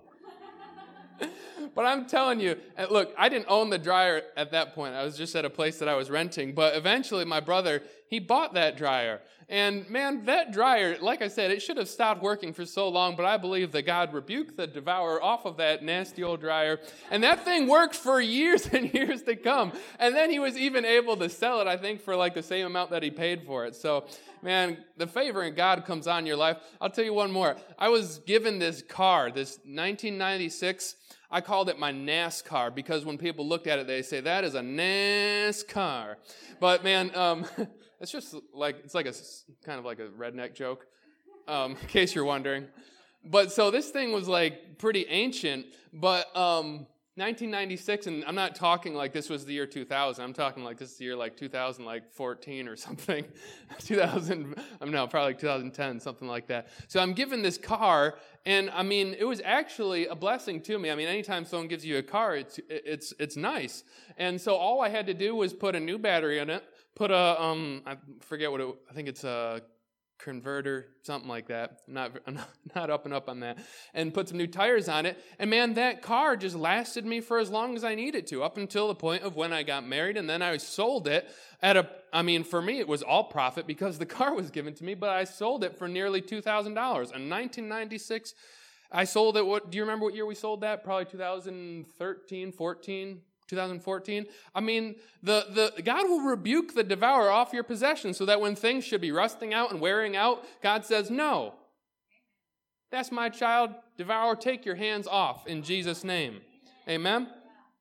But I'm telling you, and look, I didn't own the dryer at that point. I was just at a place that I was renting. But eventually, my brother, he bought that dryer. And man, that dryer, like I said, it should have stopped working for so long, but I believe that God rebuked the devourer off of that nasty old dryer. And that thing worked for years and years to come. And then he was even able to sell it, I think, for like the same amount that he paid for it. So, man, the favor of God comes on your life. I'll tell you one more. I was given this car, this nineteen ninety-six. I called it my NASCAR because when people looked at it, they say, that is a NASCAR. But man, um, it's just like, it's like a kind of like a redneck joke, um, in case you're wondering. But so this thing was like pretty ancient, but um, nineteen ninety-six, and I'm not talking like this was the year two thousand. I'm talking like this is the year like two thousand, like fourteen or something. two thousand, I'm no, probably like two thousand ten, something like that. So I'm given this car, and I mean, it was actually a blessing to me. I mean, anytime someone gives you a car, it's it's it's nice. And so all I had to do was put a new battery in it, put a um, I forget what it, I think it's a converter, something like that. I'm not, I'm not up and up on that. And put some new tires on it. And man, that car just lasted me for as long as I needed to, up until the point of when I got married. And then I sold it at a, I mean, for me, it was all profit because the car was given to me, but I sold it for nearly two thousand dollars. In nineteen ninety-six, I sold it, what, do you remember what year we sold that? Probably two thousand thirteen, fourteen, two thousand fourteen. I mean, the, the God will rebuke the devourer off your possessions so that when things should be rusting out and wearing out, God says, no. That's my child. Devourer, take your hands off in Jesus' name. Amen?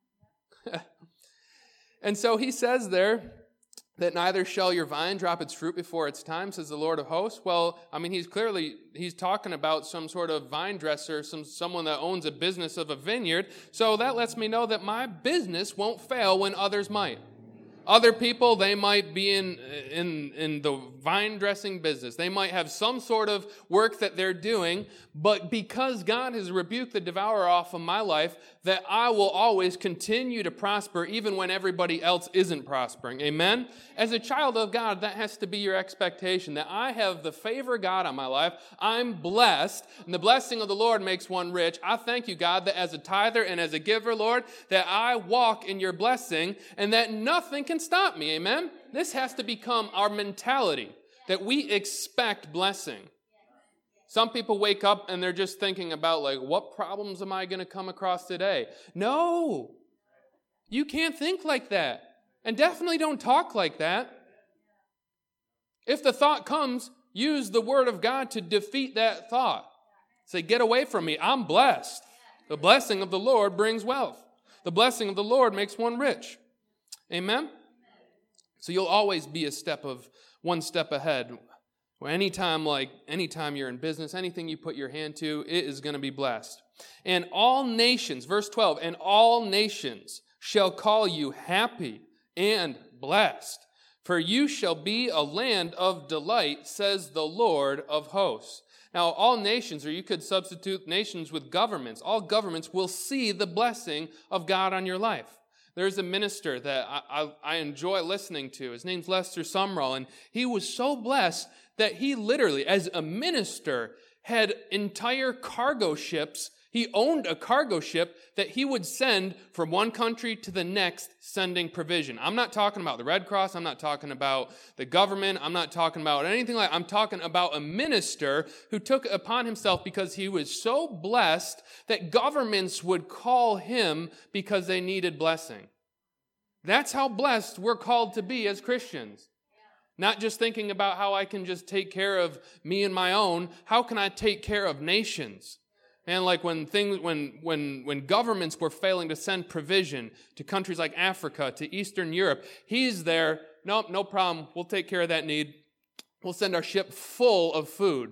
And so he says there that neither shall your vine drop its fruit before its time, says the Lord of hosts. Well, I mean, he's clearly, he's talking about some sort of vine dresser, some someone that owns a business of a vineyard. So that lets me know that my business won't fail when others might. Other people, they might be in, in, in the vine dressing business. They might have some sort of work that they're doing, but because God has rebuked the devourer off of my life, that I will always continue to prosper even when everybody else isn't prospering. Amen? As a child of God, that has to be your expectation, that I have the favor of God on my life. I'm blessed, and the blessing of the Lord makes one rich. I thank you, God, that as a tither and as a giver, Lord, that I walk in your blessing and that nothing can stop me. Amen? This has to become our mentality, that we expect blessing. Some people wake up and they're just thinking about, like, what problems am I going to come across today? No, you can't think like that. And definitely don't talk like that. If the thought comes, use the word of God to defeat that thought. Say, get away from me. I'm blessed. The blessing of the Lord brings wealth. The blessing of the Lord makes one rich. Amen? So you'll always be a step of one step ahead. Well, anytime, like, anytime you're in business, anything you put your hand to, it is going to be blessed. And all nations, verse twelve, and all nations shall call you happy and blessed, for you shall be a land of delight, says the Lord of hosts. Now, all nations, or you could substitute nations with governments, all governments will see the blessing of God on your life. There's a minister that I, I, I enjoy listening to. His name's Lester Sumrall, and he was so blessed that he literally, as a minister, had entire cargo ships. He owned a cargo ship that he would send from one country to the next, sending provision. I'm not talking about the Red Cross. I'm not talking about the government. I'm not talking about anything like that. I'm talking about a minister who took it upon himself because he was so blessed that governments would call him because they needed blessing. That's how blessed we're called to be as Christians. Not just thinking about how I can just take care of me and my own. How can I take care of nations? And like when things, when when when governments were failing to send provision to countries like Africa, to Eastern Europe, he's there. Nope, no problem. We'll take care of that need. We'll send our ship full of food,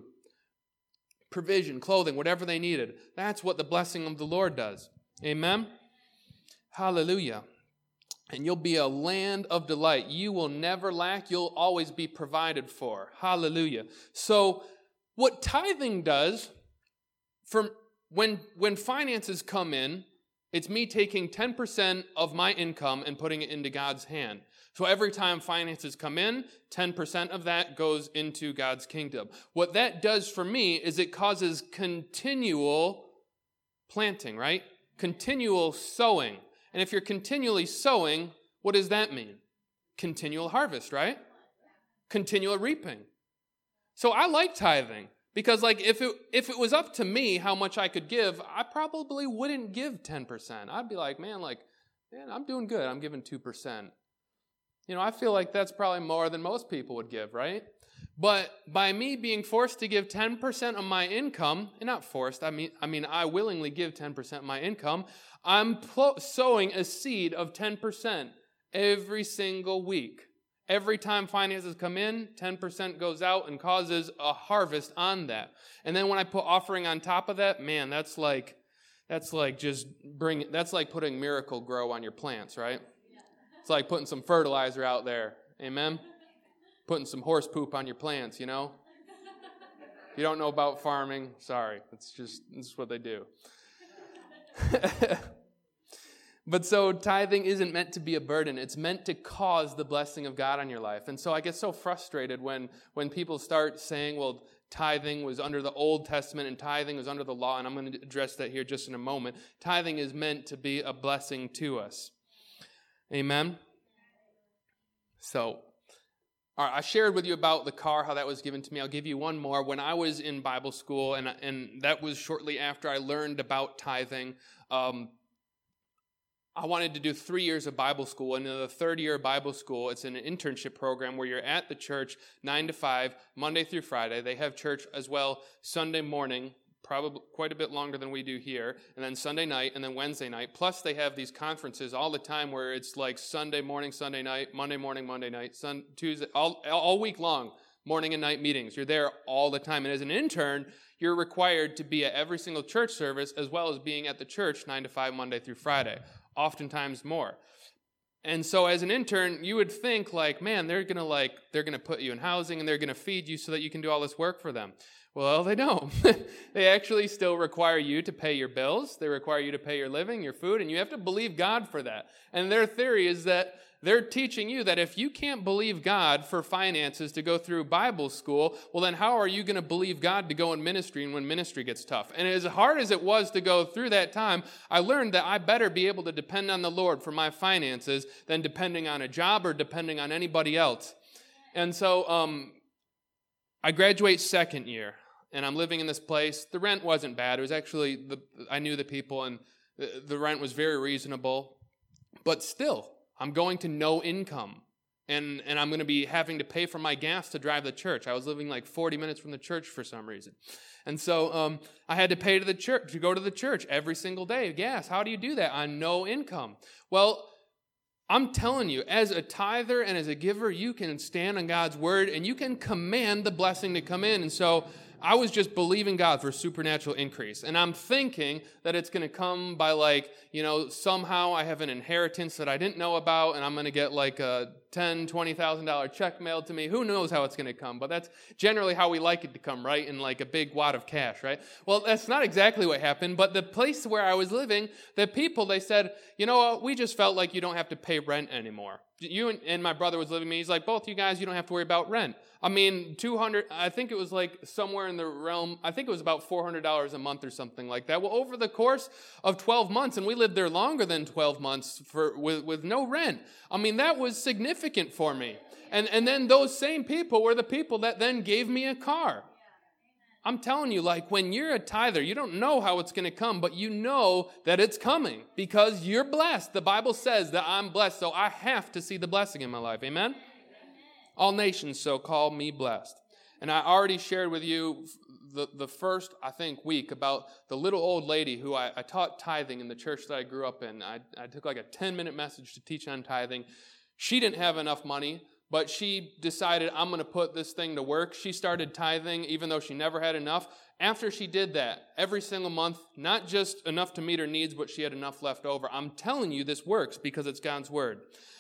provision, clothing, whatever they needed. That's what the blessing of the Lord does. Amen? Hallelujah. And you'll be a land of delight. You will never lack. You'll always be provided for. Hallelujah. So what tithing does, from when, when finances come in, it's me taking ten percent of my income and putting it into God's hand. So every time finances come in, ten percent of that goes into God's kingdom. What that does for me is it causes continual planting, right? Continual sowing. And if you're continually sowing, what does that mean? Continual harvest, right? Continual reaping. So I like tithing because, like, if it if it was up to me how much I could give, I probably wouldn't give ten percent. I'd be like, man, like, man, I'm doing good. I'm giving two percent. You know, I feel like that's probably more than most people would give, right? But by me being forced to give ten percent of my income, and not forced, I mean, I mean, I willingly give ten percent of my income, I'm pl- sowing a seed of ten percent every single week. Every time finances come in, ten percent goes out and causes a harvest on that. And then when I put offering on top of that, man, that's like, that's like just bring, that's like putting Miracle Grow on your plants, right? It's like putting some fertilizer out there. Amen? Putting some horse poop on your plants, you know? If you don't know about farming, sorry. It's just, this is what they do. But so tithing isn't meant to be a burden. It's meant to cause the blessing of God on your life. And so I get so frustrated when, when people start saying, well, tithing was under the Old Testament and tithing was under the law, and I'm going to address that here just in a moment. Tithing is meant to be a blessing to us. Amen? So, all right, I shared with you about the car, how that was given to me. I'll give you one more. When I was in Bible school, and and that was shortly after I learned about tithing, um, I wanted to do three years of Bible school. And in the third year of Bible school, it's an internship program where you're at the church nine to five, Monday through Friday. They have church as well Sunday morning, probably quite a bit longer than we do here, and then Sunday night, and then Wednesday night. Plus, they have these conferences all the time where it's like Sunday morning, Sunday night, Monday morning, Monday night, Sun, Tuesday, all, all week long, morning and night meetings. You're there all the time. And as an intern, you're required to be at every single church service as well as being at the church nine to five, Monday through Friday, oftentimes more. And so as an intern, you would think like, man, they're going to like, they're going to put you in housing and they're going to feed you so that you can do all this work for them. Well, they don't. They actually still require you to pay your bills. They require you to pay your living, your food, and you have to believe God for that. And their theory is that they're teaching you that if you can't believe God for finances to go through Bible school, well, then how are you going to believe God to go in ministry and when ministry gets tough? And as hard as it was to go through that time, I learned that I better be able to depend on the Lord for my finances than depending on a job or depending on anybody else. And so um, I graduate second year, and I'm living in this place. The rent wasn't bad. It was actually, the, I knew the people, and the, the rent was very reasonable. But still, I'm going to no income, and, and I'm going to be having to pay for my gas to drive to church. I was living like forty minutes from the church for some reason. And so um, I had to pay to the church, to go to the church every single day. Gas, how do you do that on no income? Well, I'm telling you, as a tither and as a giver, you can stand on God's word, and you can command the blessing to come in. And so I was just believing God for supernatural increase. And I'm thinking that it's going to come by like, you know, somehow I have an inheritance that I didn't know about, and I'm going to get like a ten thousand dollars, twenty thousand dollars check mailed to me. Who knows how it's going to come? But that's generally how we like it to come, right? In like a big wad of cash, right? Well, that's not exactly what happened, but the place where I was living, the people, they said, you know what, we just felt like you don't have to pay rent anymore. You and, and my brother was living with me. He's like, both you guys, you don't have to worry about rent. I mean, two hundred, I think it was like somewhere in the realm, I think it was about four hundred dollars a month or something like that. Well, over the course of twelve months, and we lived there longer than twelve months for with, with no rent. I mean, that was significant for me. And, and then those same people were the people that then gave me a car. I'm telling you, like when you're a tither, you don't know how it's going to come, but you know that it's coming because you're blessed. The Bible says that I'm blessed, so I have to see the blessing in my life. Amen? Amen. All nations so call me blessed. And I already shared with you the, the first, I think, week about the little old lady who I, I taught tithing in the church that I grew up in. I, I took like a ten-minute message to teach on tithing. She didn't have enough money, but she decided, I'm going to put this thing to work. She started tithing even though she never had enough. After she did that, every single month, not just enough to meet her needs, but she had enough left over. I'm telling you this works because it's God's word.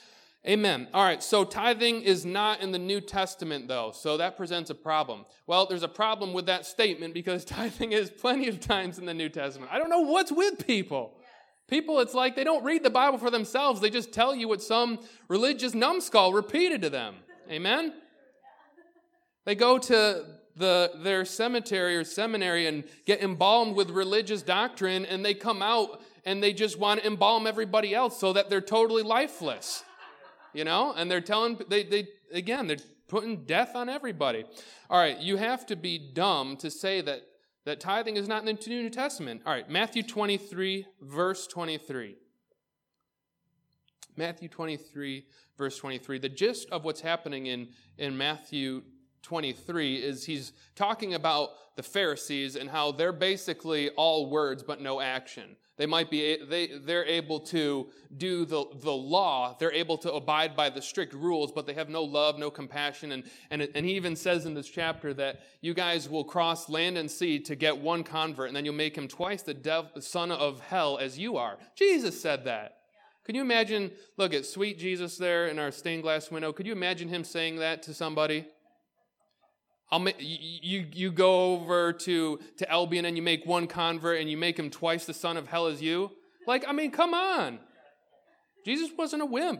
Amen. All right, so tithing is not in the New Testament, though, so that presents a problem. Well, there's a problem with that statement because tithing is plenty of times in the New Testament. I don't know what's with people. People, it's like they don't read the Bible for themselves. They just tell you what some religious numbskull repeated to them. Amen? They go to the their cemetery or seminary and get embalmed with religious doctrine, and they come out and they just want to embalm everybody else so that they're totally lifeless. You know, and they're telling, they, they again, they're putting death on everybody. All right, you have to be dumb to say that, that tithing is not in the New Testament. All right, Matthew twenty-three, verse twenty-three. Matthew twenty-three, verse twenty-three. The gist of what's happening in, in Matthew twenty-three is he's talking about the Pharisees and how they're basically all words but no action. They might be, they, they're able to do the, the law. They're able to abide by the strict rules, but they have no love, no compassion. And, and, and he even says in this chapter that you guys will cross land and sea to get one convert, and then you'll make him twice the dev, son of hell as you are. Jesus said that. Can you imagine, look at sweet Jesus there in our stained glass window. Could you imagine him saying that to somebody? I'll make, you, you go over to, to Albion and you make one convert and you make him twice the son of hell as you? Like, I mean, come on. Jesus wasn't a wimp.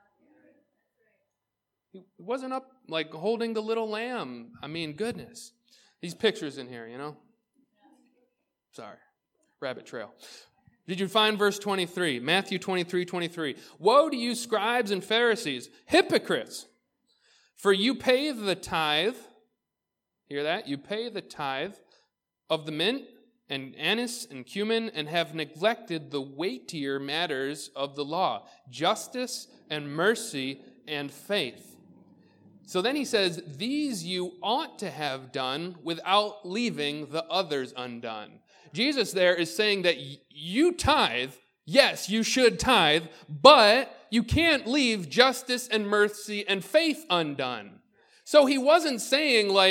He wasn't up like holding the little lamb. I mean, goodness. These pictures in here, you know? Sorry. Rabbit trail. Did you find verse twenty-three? Matthew twenty-three, twenty-three. Woe to you, scribes and Pharisees, hypocrites! For you pay the tithe. Hear that? You pay the tithe of the mint and anise and cumin and have neglected the weightier matters of the law, justice and mercy and faith. So then he says, these you ought to have done without leaving the others undone. Jesus there is saying that you tithe, yes, you should tithe, but you can't leave justice and mercy and faith undone. So he wasn't saying like,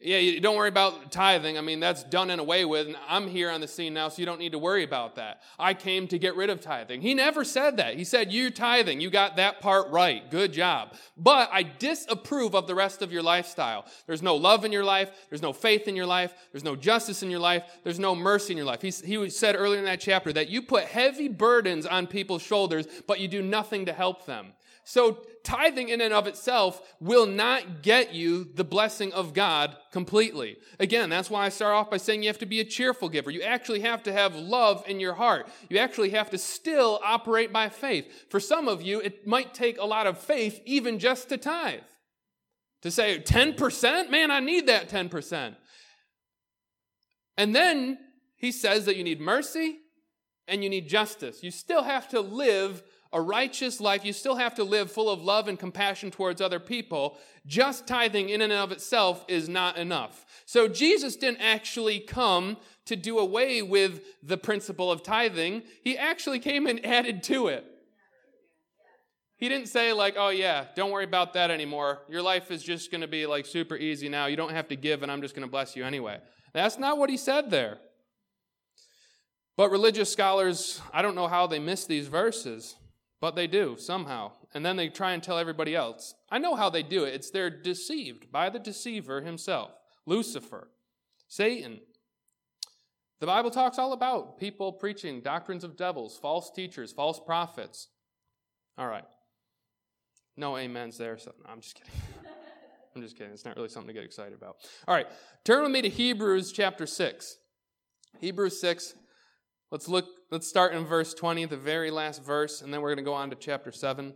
yeah, you don't worry about tithing. I mean, that's done and away with, and I'm here on the scene now, so you don't need to worry about that. I came to get rid of tithing. He never said that. He said, you're tithing. You got that part right. Good job. But I disapprove of the rest of your lifestyle. There's no love in your life. There's no faith in your life. There's no justice in your life. There's no mercy in your life. He, he said earlier in that chapter that you put heavy burdens on people's shoulders, but you do nothing to help them. So tithing in and of itself will not get you the blessing of God completely. Again, that's why I start off by saying you have to be a cheerful giver. You actually have to have love in your heart. You actually have to still operate by faith. For some of you, it might take a lot of faith even just to tithe. To say ten percent? Man, I need that ten percent. And then he says that you need mercy and you need justice. You still have to live a righteous life. You still have to live full of love and compassion towards other people. Just tithing in and of itself is not enough. So Jesus didn't actually come to do away with the principle of tithing. He actually came and added to it. He didn't say like, oh yeah, don't worry about that anymore. Your life is just going to be like super easy now. You don't have to give and I'm just going to bless you anyway. That's not what he said there. But religious scholars, I don't know how they miss these verses. But they do, somehow. And then they try and tell everybody else. I know how they do it. It's they're deceived by the deceiver himself, Lucifer, Satan. The Bible talks all about people preaching doctrines of devils, false teachers, false prophets. All right. No amens there. So, no, I'm just kidding. I'm just kidding. It's not really something to get excited about. All right. Turn with me to Hebrews chapter six. Hebrews six. Let's look, let's start in verse twenty, the very last verse, and then we're going to go on to chapter seven.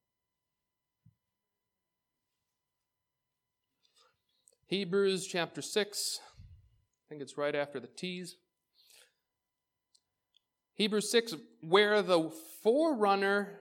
Hebrews chapter six. I think it's right after the T's. Hebrews six, where the forerunner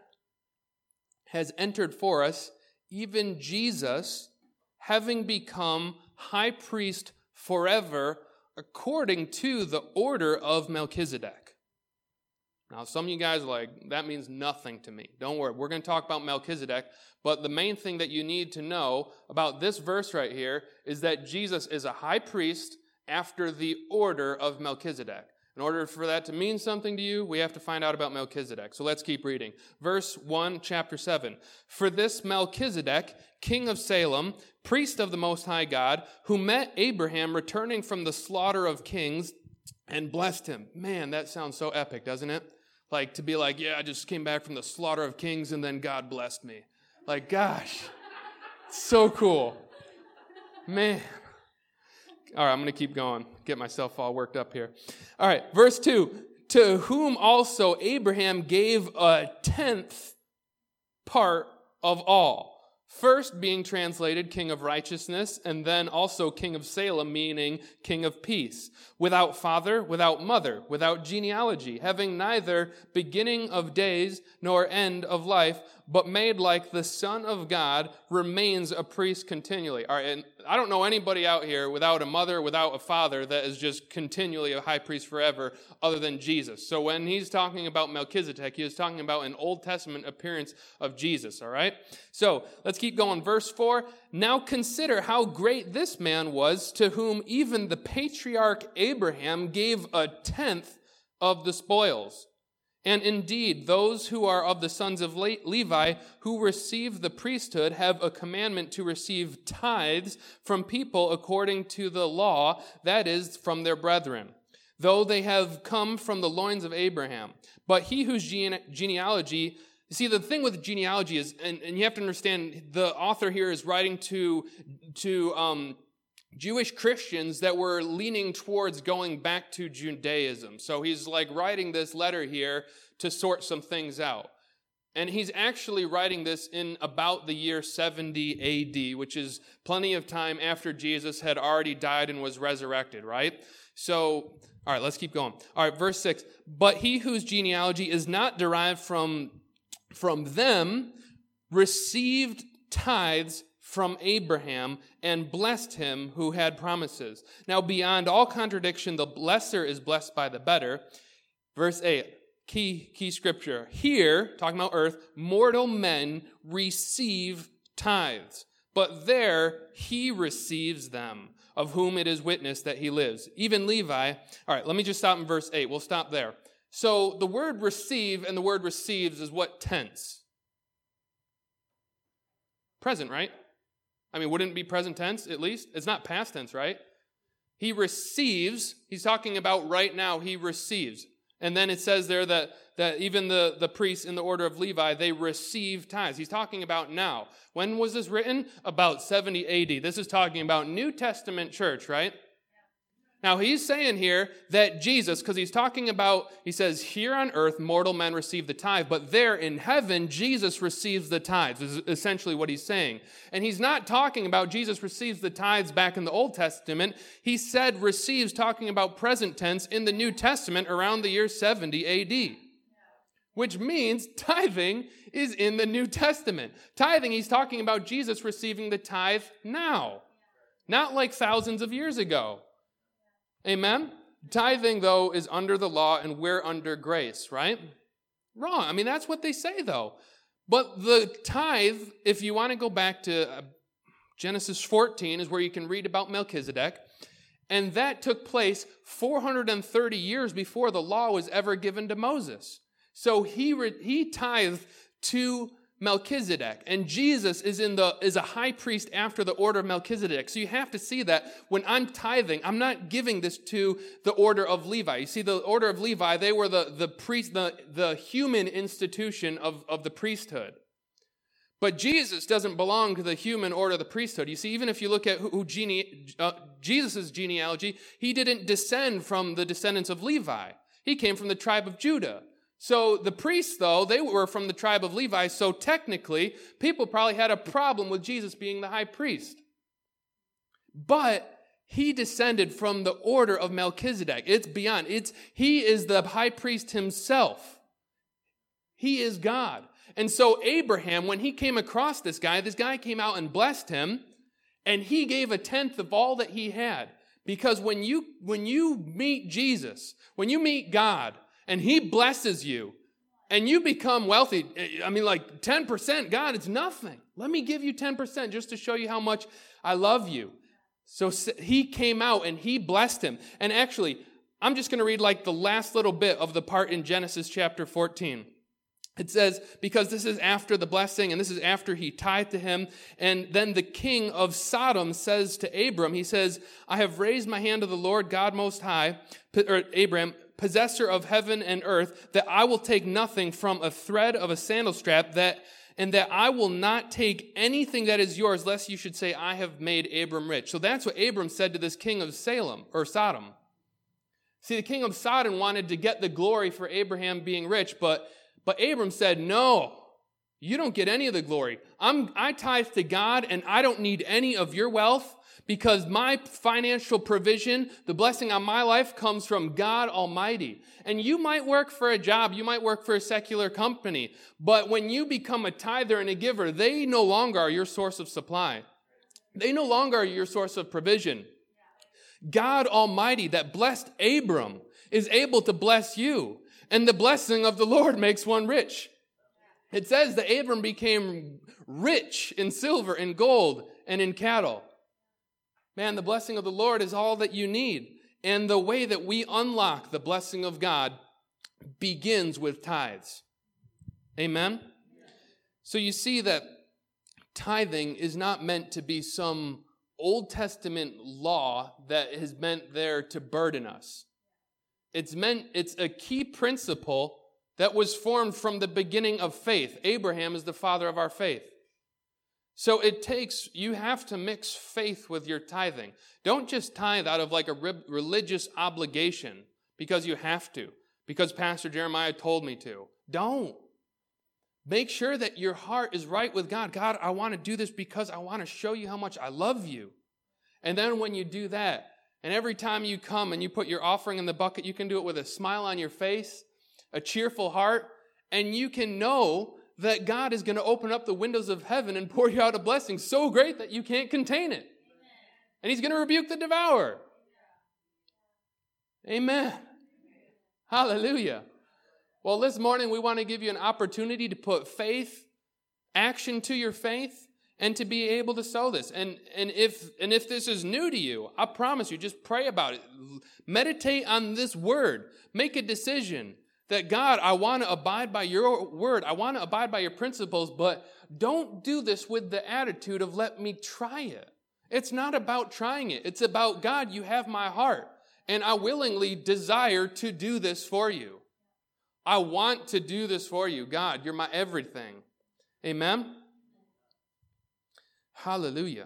has entered for us, even Jesus, having become high priest forever, according to the order of Melchizedek. Now, some of you guys are like, that means nothing to me. Don't worry, we're going to talk about Melchizedek, but the main thing that you need to know about this verse right here is that Jesus is a high priest after the order of Melchizedek. In order for that to mean something to you, we have to find out about Melchizedek. So let's keep reading. Verse one, chapter seven. For this Melchizedek, king of Salem, priest of the Most High God, who met Abraham returning from the slaughter of kings and blessed him. Man, that sounds so epic, doesn't it? Like to be like, yeah, I just came back from the slaughter of kings and then God blessed me. Like, gosh, so cool. Man. All right, I'm going to keep going, get myself all worked up here. All right, verse two. To whom also Abraham gave a tenth part of all. First being translated king of righteousness, and then also king of Salem, meaning king of peace. Without father, without mother, without genealogy, having neither beginning of days nor end of life, but made like the Son of God, remains a priest continually. All right, and I don't know anybody out here without a mother, without a father, that is just continually a high priest forever, other than Jesus. So when he's talking about Melchizedek, he is talking about an Old Testament appearance of Jesus, all right? So let's keep going. Verse four, now consider how great this man was, to whom even the patriarch Abraham gave a tenth of the spoils. And indeed, those who are of the sons of Levi who receive the priesthood have a commandment to receive tithes from people according to the law, that is, from their brethren, though they have come from the loins of Abraham. But he whose gene- genealogy, you see, the thing with genealogy is, and, and you have to understand, the author here is writing to, to um, Jewish Christians that were leaning towards going back to Judaism. So he's like writing this letter here to sort some things out. And he's actually writing this in about the year seventy A D, which is plenty of time after Jesus had already died and was resurrected, right? So, all right, let's keep going. All right, verse six. But he whose genealogy is not derived from, from them received tithes from Abraham and blessed him who had promises. Now, beyond all contradiction, the lesser is blessed by the better. Verse eight, key, key scripture. Here, talking about earth, mortal men receive tithes, but there he receives them, of whom it is witness that he lives. Even Levi, all right, let me just stop in verse eight. We'll stop there. So the word receive and the word receives is what tense? Present, right? I mean, wouldn't it be present tense at least? It's not past tense, right? He receives, he's talking about right now, he receives. And then it says there that, that even the, the priests in the order of Levi, they receive tithes. He's talking about now. When was this written? About seventy A D. This is talking about New Testament church, right? Now he's saying here that Jesus, because he's talking about, he says, here on earth, mortal men receive the tithe, but there in heaven, Jesus receives the tithes, is essentially what he's saying. And he's not talking about Jesus receives the tithes back in the Old Testament. He said receives, talking about present tense in the New Testament around the year seventy A D. Which means tithing is in the New Testament. Tithing, he's talking about Jesus receiving the tithe now, not like thousands of years ago. Amen? Tithing, though, is under the law and we're under grace, right? Wrong. I mean, that's what they say, though. But the tithe, if you want to go back to uh, Genesis fourteen, is where you can read about Melchizedek. And that took place four hundred thirty years before the law was ever given to Moses. So he re- he tithed to Melchizedek, and Jesus is in the is a high priest after the order of Melchizedek. So you have to see that when I'm tithing, I'm not giving this to the order of Levi. You see, the order of Levi, they were the the priest, the, the human institution of, of the priesthood. But Jesus doesn't belong to the human order of the priesthood. You see, even if you look at who, who gene, uh, Jesus' genealogy, he didn't descend from the descendants of Levi. He came from the tribe of Judah. So the priests, though, they were from the tribe of Levi, so technically, people probably had a problem with Jesus being the high priest. But he descended from the order of Melchizedek. It's beyond. It's he is the high priest himself. He is God. And so Abraham, when he came across this guy, this guy came out and blessed him, and he gave a tenth of all that he had. Because when you, when you meet Jesus, when you meet God, and he blesses you, and you become wealthy. I mean, like ten percent, God, it's nothing. Let me give you ten percent just to show you how much I love you. So he came out and he blessed him. And actually, I'm just going to read like the last little bit of the part in Genesis chapter fourteen. It says, because this is after the blessing, and this is after he tithed to him. And then the king of Sodom says to Abram, he says, I have raised my hand to the Lord God Most High, or Abram, possessor of heaven and earth, that I will take nothing from a thread of a sandal strap, that and that I will not take anything that is yours, lest you should say, I have made Abram rich. So that's what Abram said to this king of Salem, or Sodom. See, the king of Sodom wanted to get the glory for Abraham being rich, but, but Abram said, no, you don't get any of the glory. I'm, I tithe to God, and I don't need any of your wealth, because my financial provision, the blessing on my life, comes from God Almighty. And you might work for a job, you might work for a secular company, but when you become a tither and a giver, they no longer are your source of supply. They no longer are your source of provision. God Almighty that blessed Abram is able to bless you, and the blessing of the Lord makes one rich. It says that Abram became rich in silver and gold and in cattle. Man, the blessing of the Lord is all that you need. And the way that we unlock the blessing of God begins with tithes. Amen? So you see that tithing is not meant to be some Old Testament law that is meant there to burden us. It's meant, it's a key principle that was formed from the beginning of faith. Abraham is the father of our faith. So it takes, you have to mix faith with your tithing. Don't just tithe out of like a re- religious obligation because you have to, because Pastor Jeremiah told me to. Don't. Make sure that your heart is right with God. God, I want to do this because I want to show you how much I love you. And then when you do that, and every time you come and you put your offering in the bucket, you can do it with a smile on your face, a cheerful heart, and you can know that God is going to open up the windows of heaven and pour you out a blessing so great that you can't contain it. And he's going to rebuke the devourer. Amen. Hallelujah. Well, this morning we want to give you an opportunity to put faith, action to your faith, and to be able to sow this. And, and, if, and if this is new to you, I promise you, just pray about it. Meditate on this word. Make a decision that, God, I want to abide by your word. I want to abide by your principles, but don't do this with the attitude of let me try it. It's not about trying it. It's about, God, you have my heart, and I willingly desire to do this for you. I want to do this for you. God, you're my everything. Amen? Hallelujah.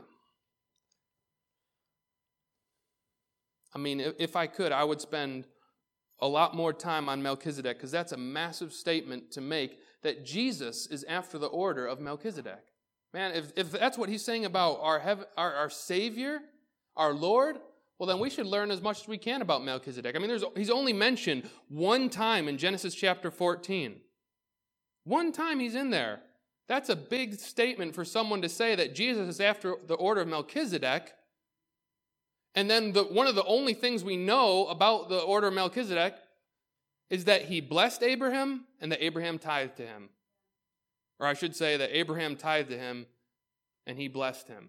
I mean, if I could, I would spend a lot more time on Melchizedek, because that's a massive statement to make, that Jesus is after the order of Melchizedek. Man, if, if that's what he's saying about our, heaven, our our Savior, our Lord, well, then we should learn as much as we can about Melchizedek. I mean, there's, he's only mentioned one time in Genesis chapter fourteen. One time he's in there. That's a big statement for someone to say that Jesus is after the order of Melchizedek. And then the, one of the only things we know about the order of Melchizedek is that he blessed Abraham and that Abraham tithed to him. Or I should say that Abraham tithed to him and he blessed him.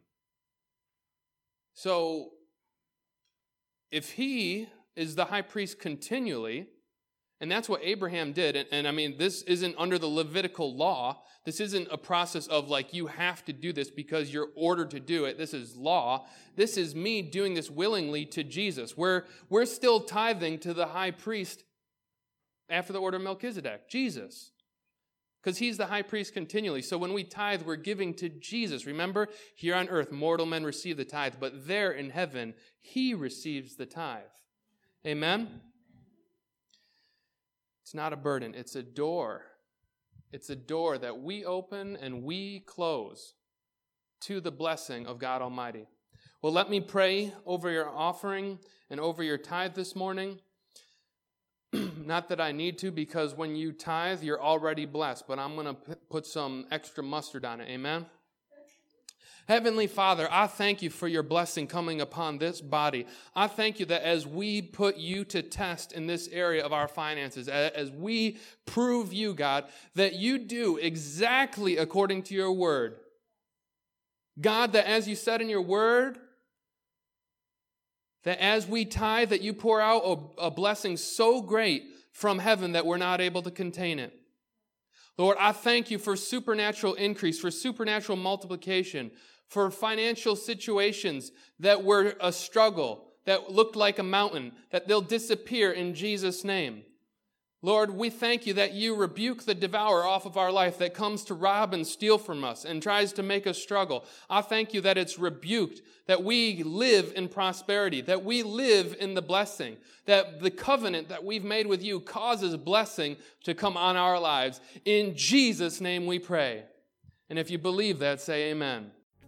So, if he is the high priest continually, and that's what Abraham did, and, and I mean, this isn't under the Levitical law. This isn't a process of like, you have to do this because you're ordered to do it. This is law. This is me doing this willingly to Jesus. We're, we're still tithing to the high priest after the order of Melchizedek, Jesus. Because he's the high priest continually. So when we tithe, we're giving to Jesus. Remember, here on earth, mortal men receive the tithe, but there in heaven, he receives the tithe. Amen? It's not a burden. It's a door. It's a door that we open and we close to the blessing of God Almighty. Well, let me pray over your offering and over your tithe this morning. Not that I need to, because when you tithe, you're already blessed, but I'm going to p- put some extra mustard on it. Amen? Heavenly Father, I thank you for your blessing coming upon this body. I thank you that as we put you to test in this area of our finances, as we prove you, God, that you do exactly according to your word. God, that as you said in your word, that as we tithe, that you pour out a, a blessing so great from heaven that we're not able to contain it. Lord, I thank you for supernatural increase, for supernatural multiplication, for financial situations that were a struggle, that looked like a mountain, that they'll disappear in Jesus' name. Lord, we thank you that you rebuke the devourer off of our life that comes to rob and steal from us and tries to make us struggle. I thank you that it's rebuked, that we live in prosperity, that we live in the blessing, that the covenant that we've made with you causes blessing to come on our lives. In Jesus' name we pray. And if you believe that, say amen.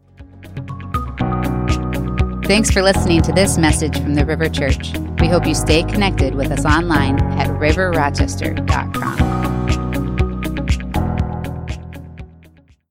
Thanks for listening to this message from the River Church. We hope you stay connected with us online at river rochester dot com.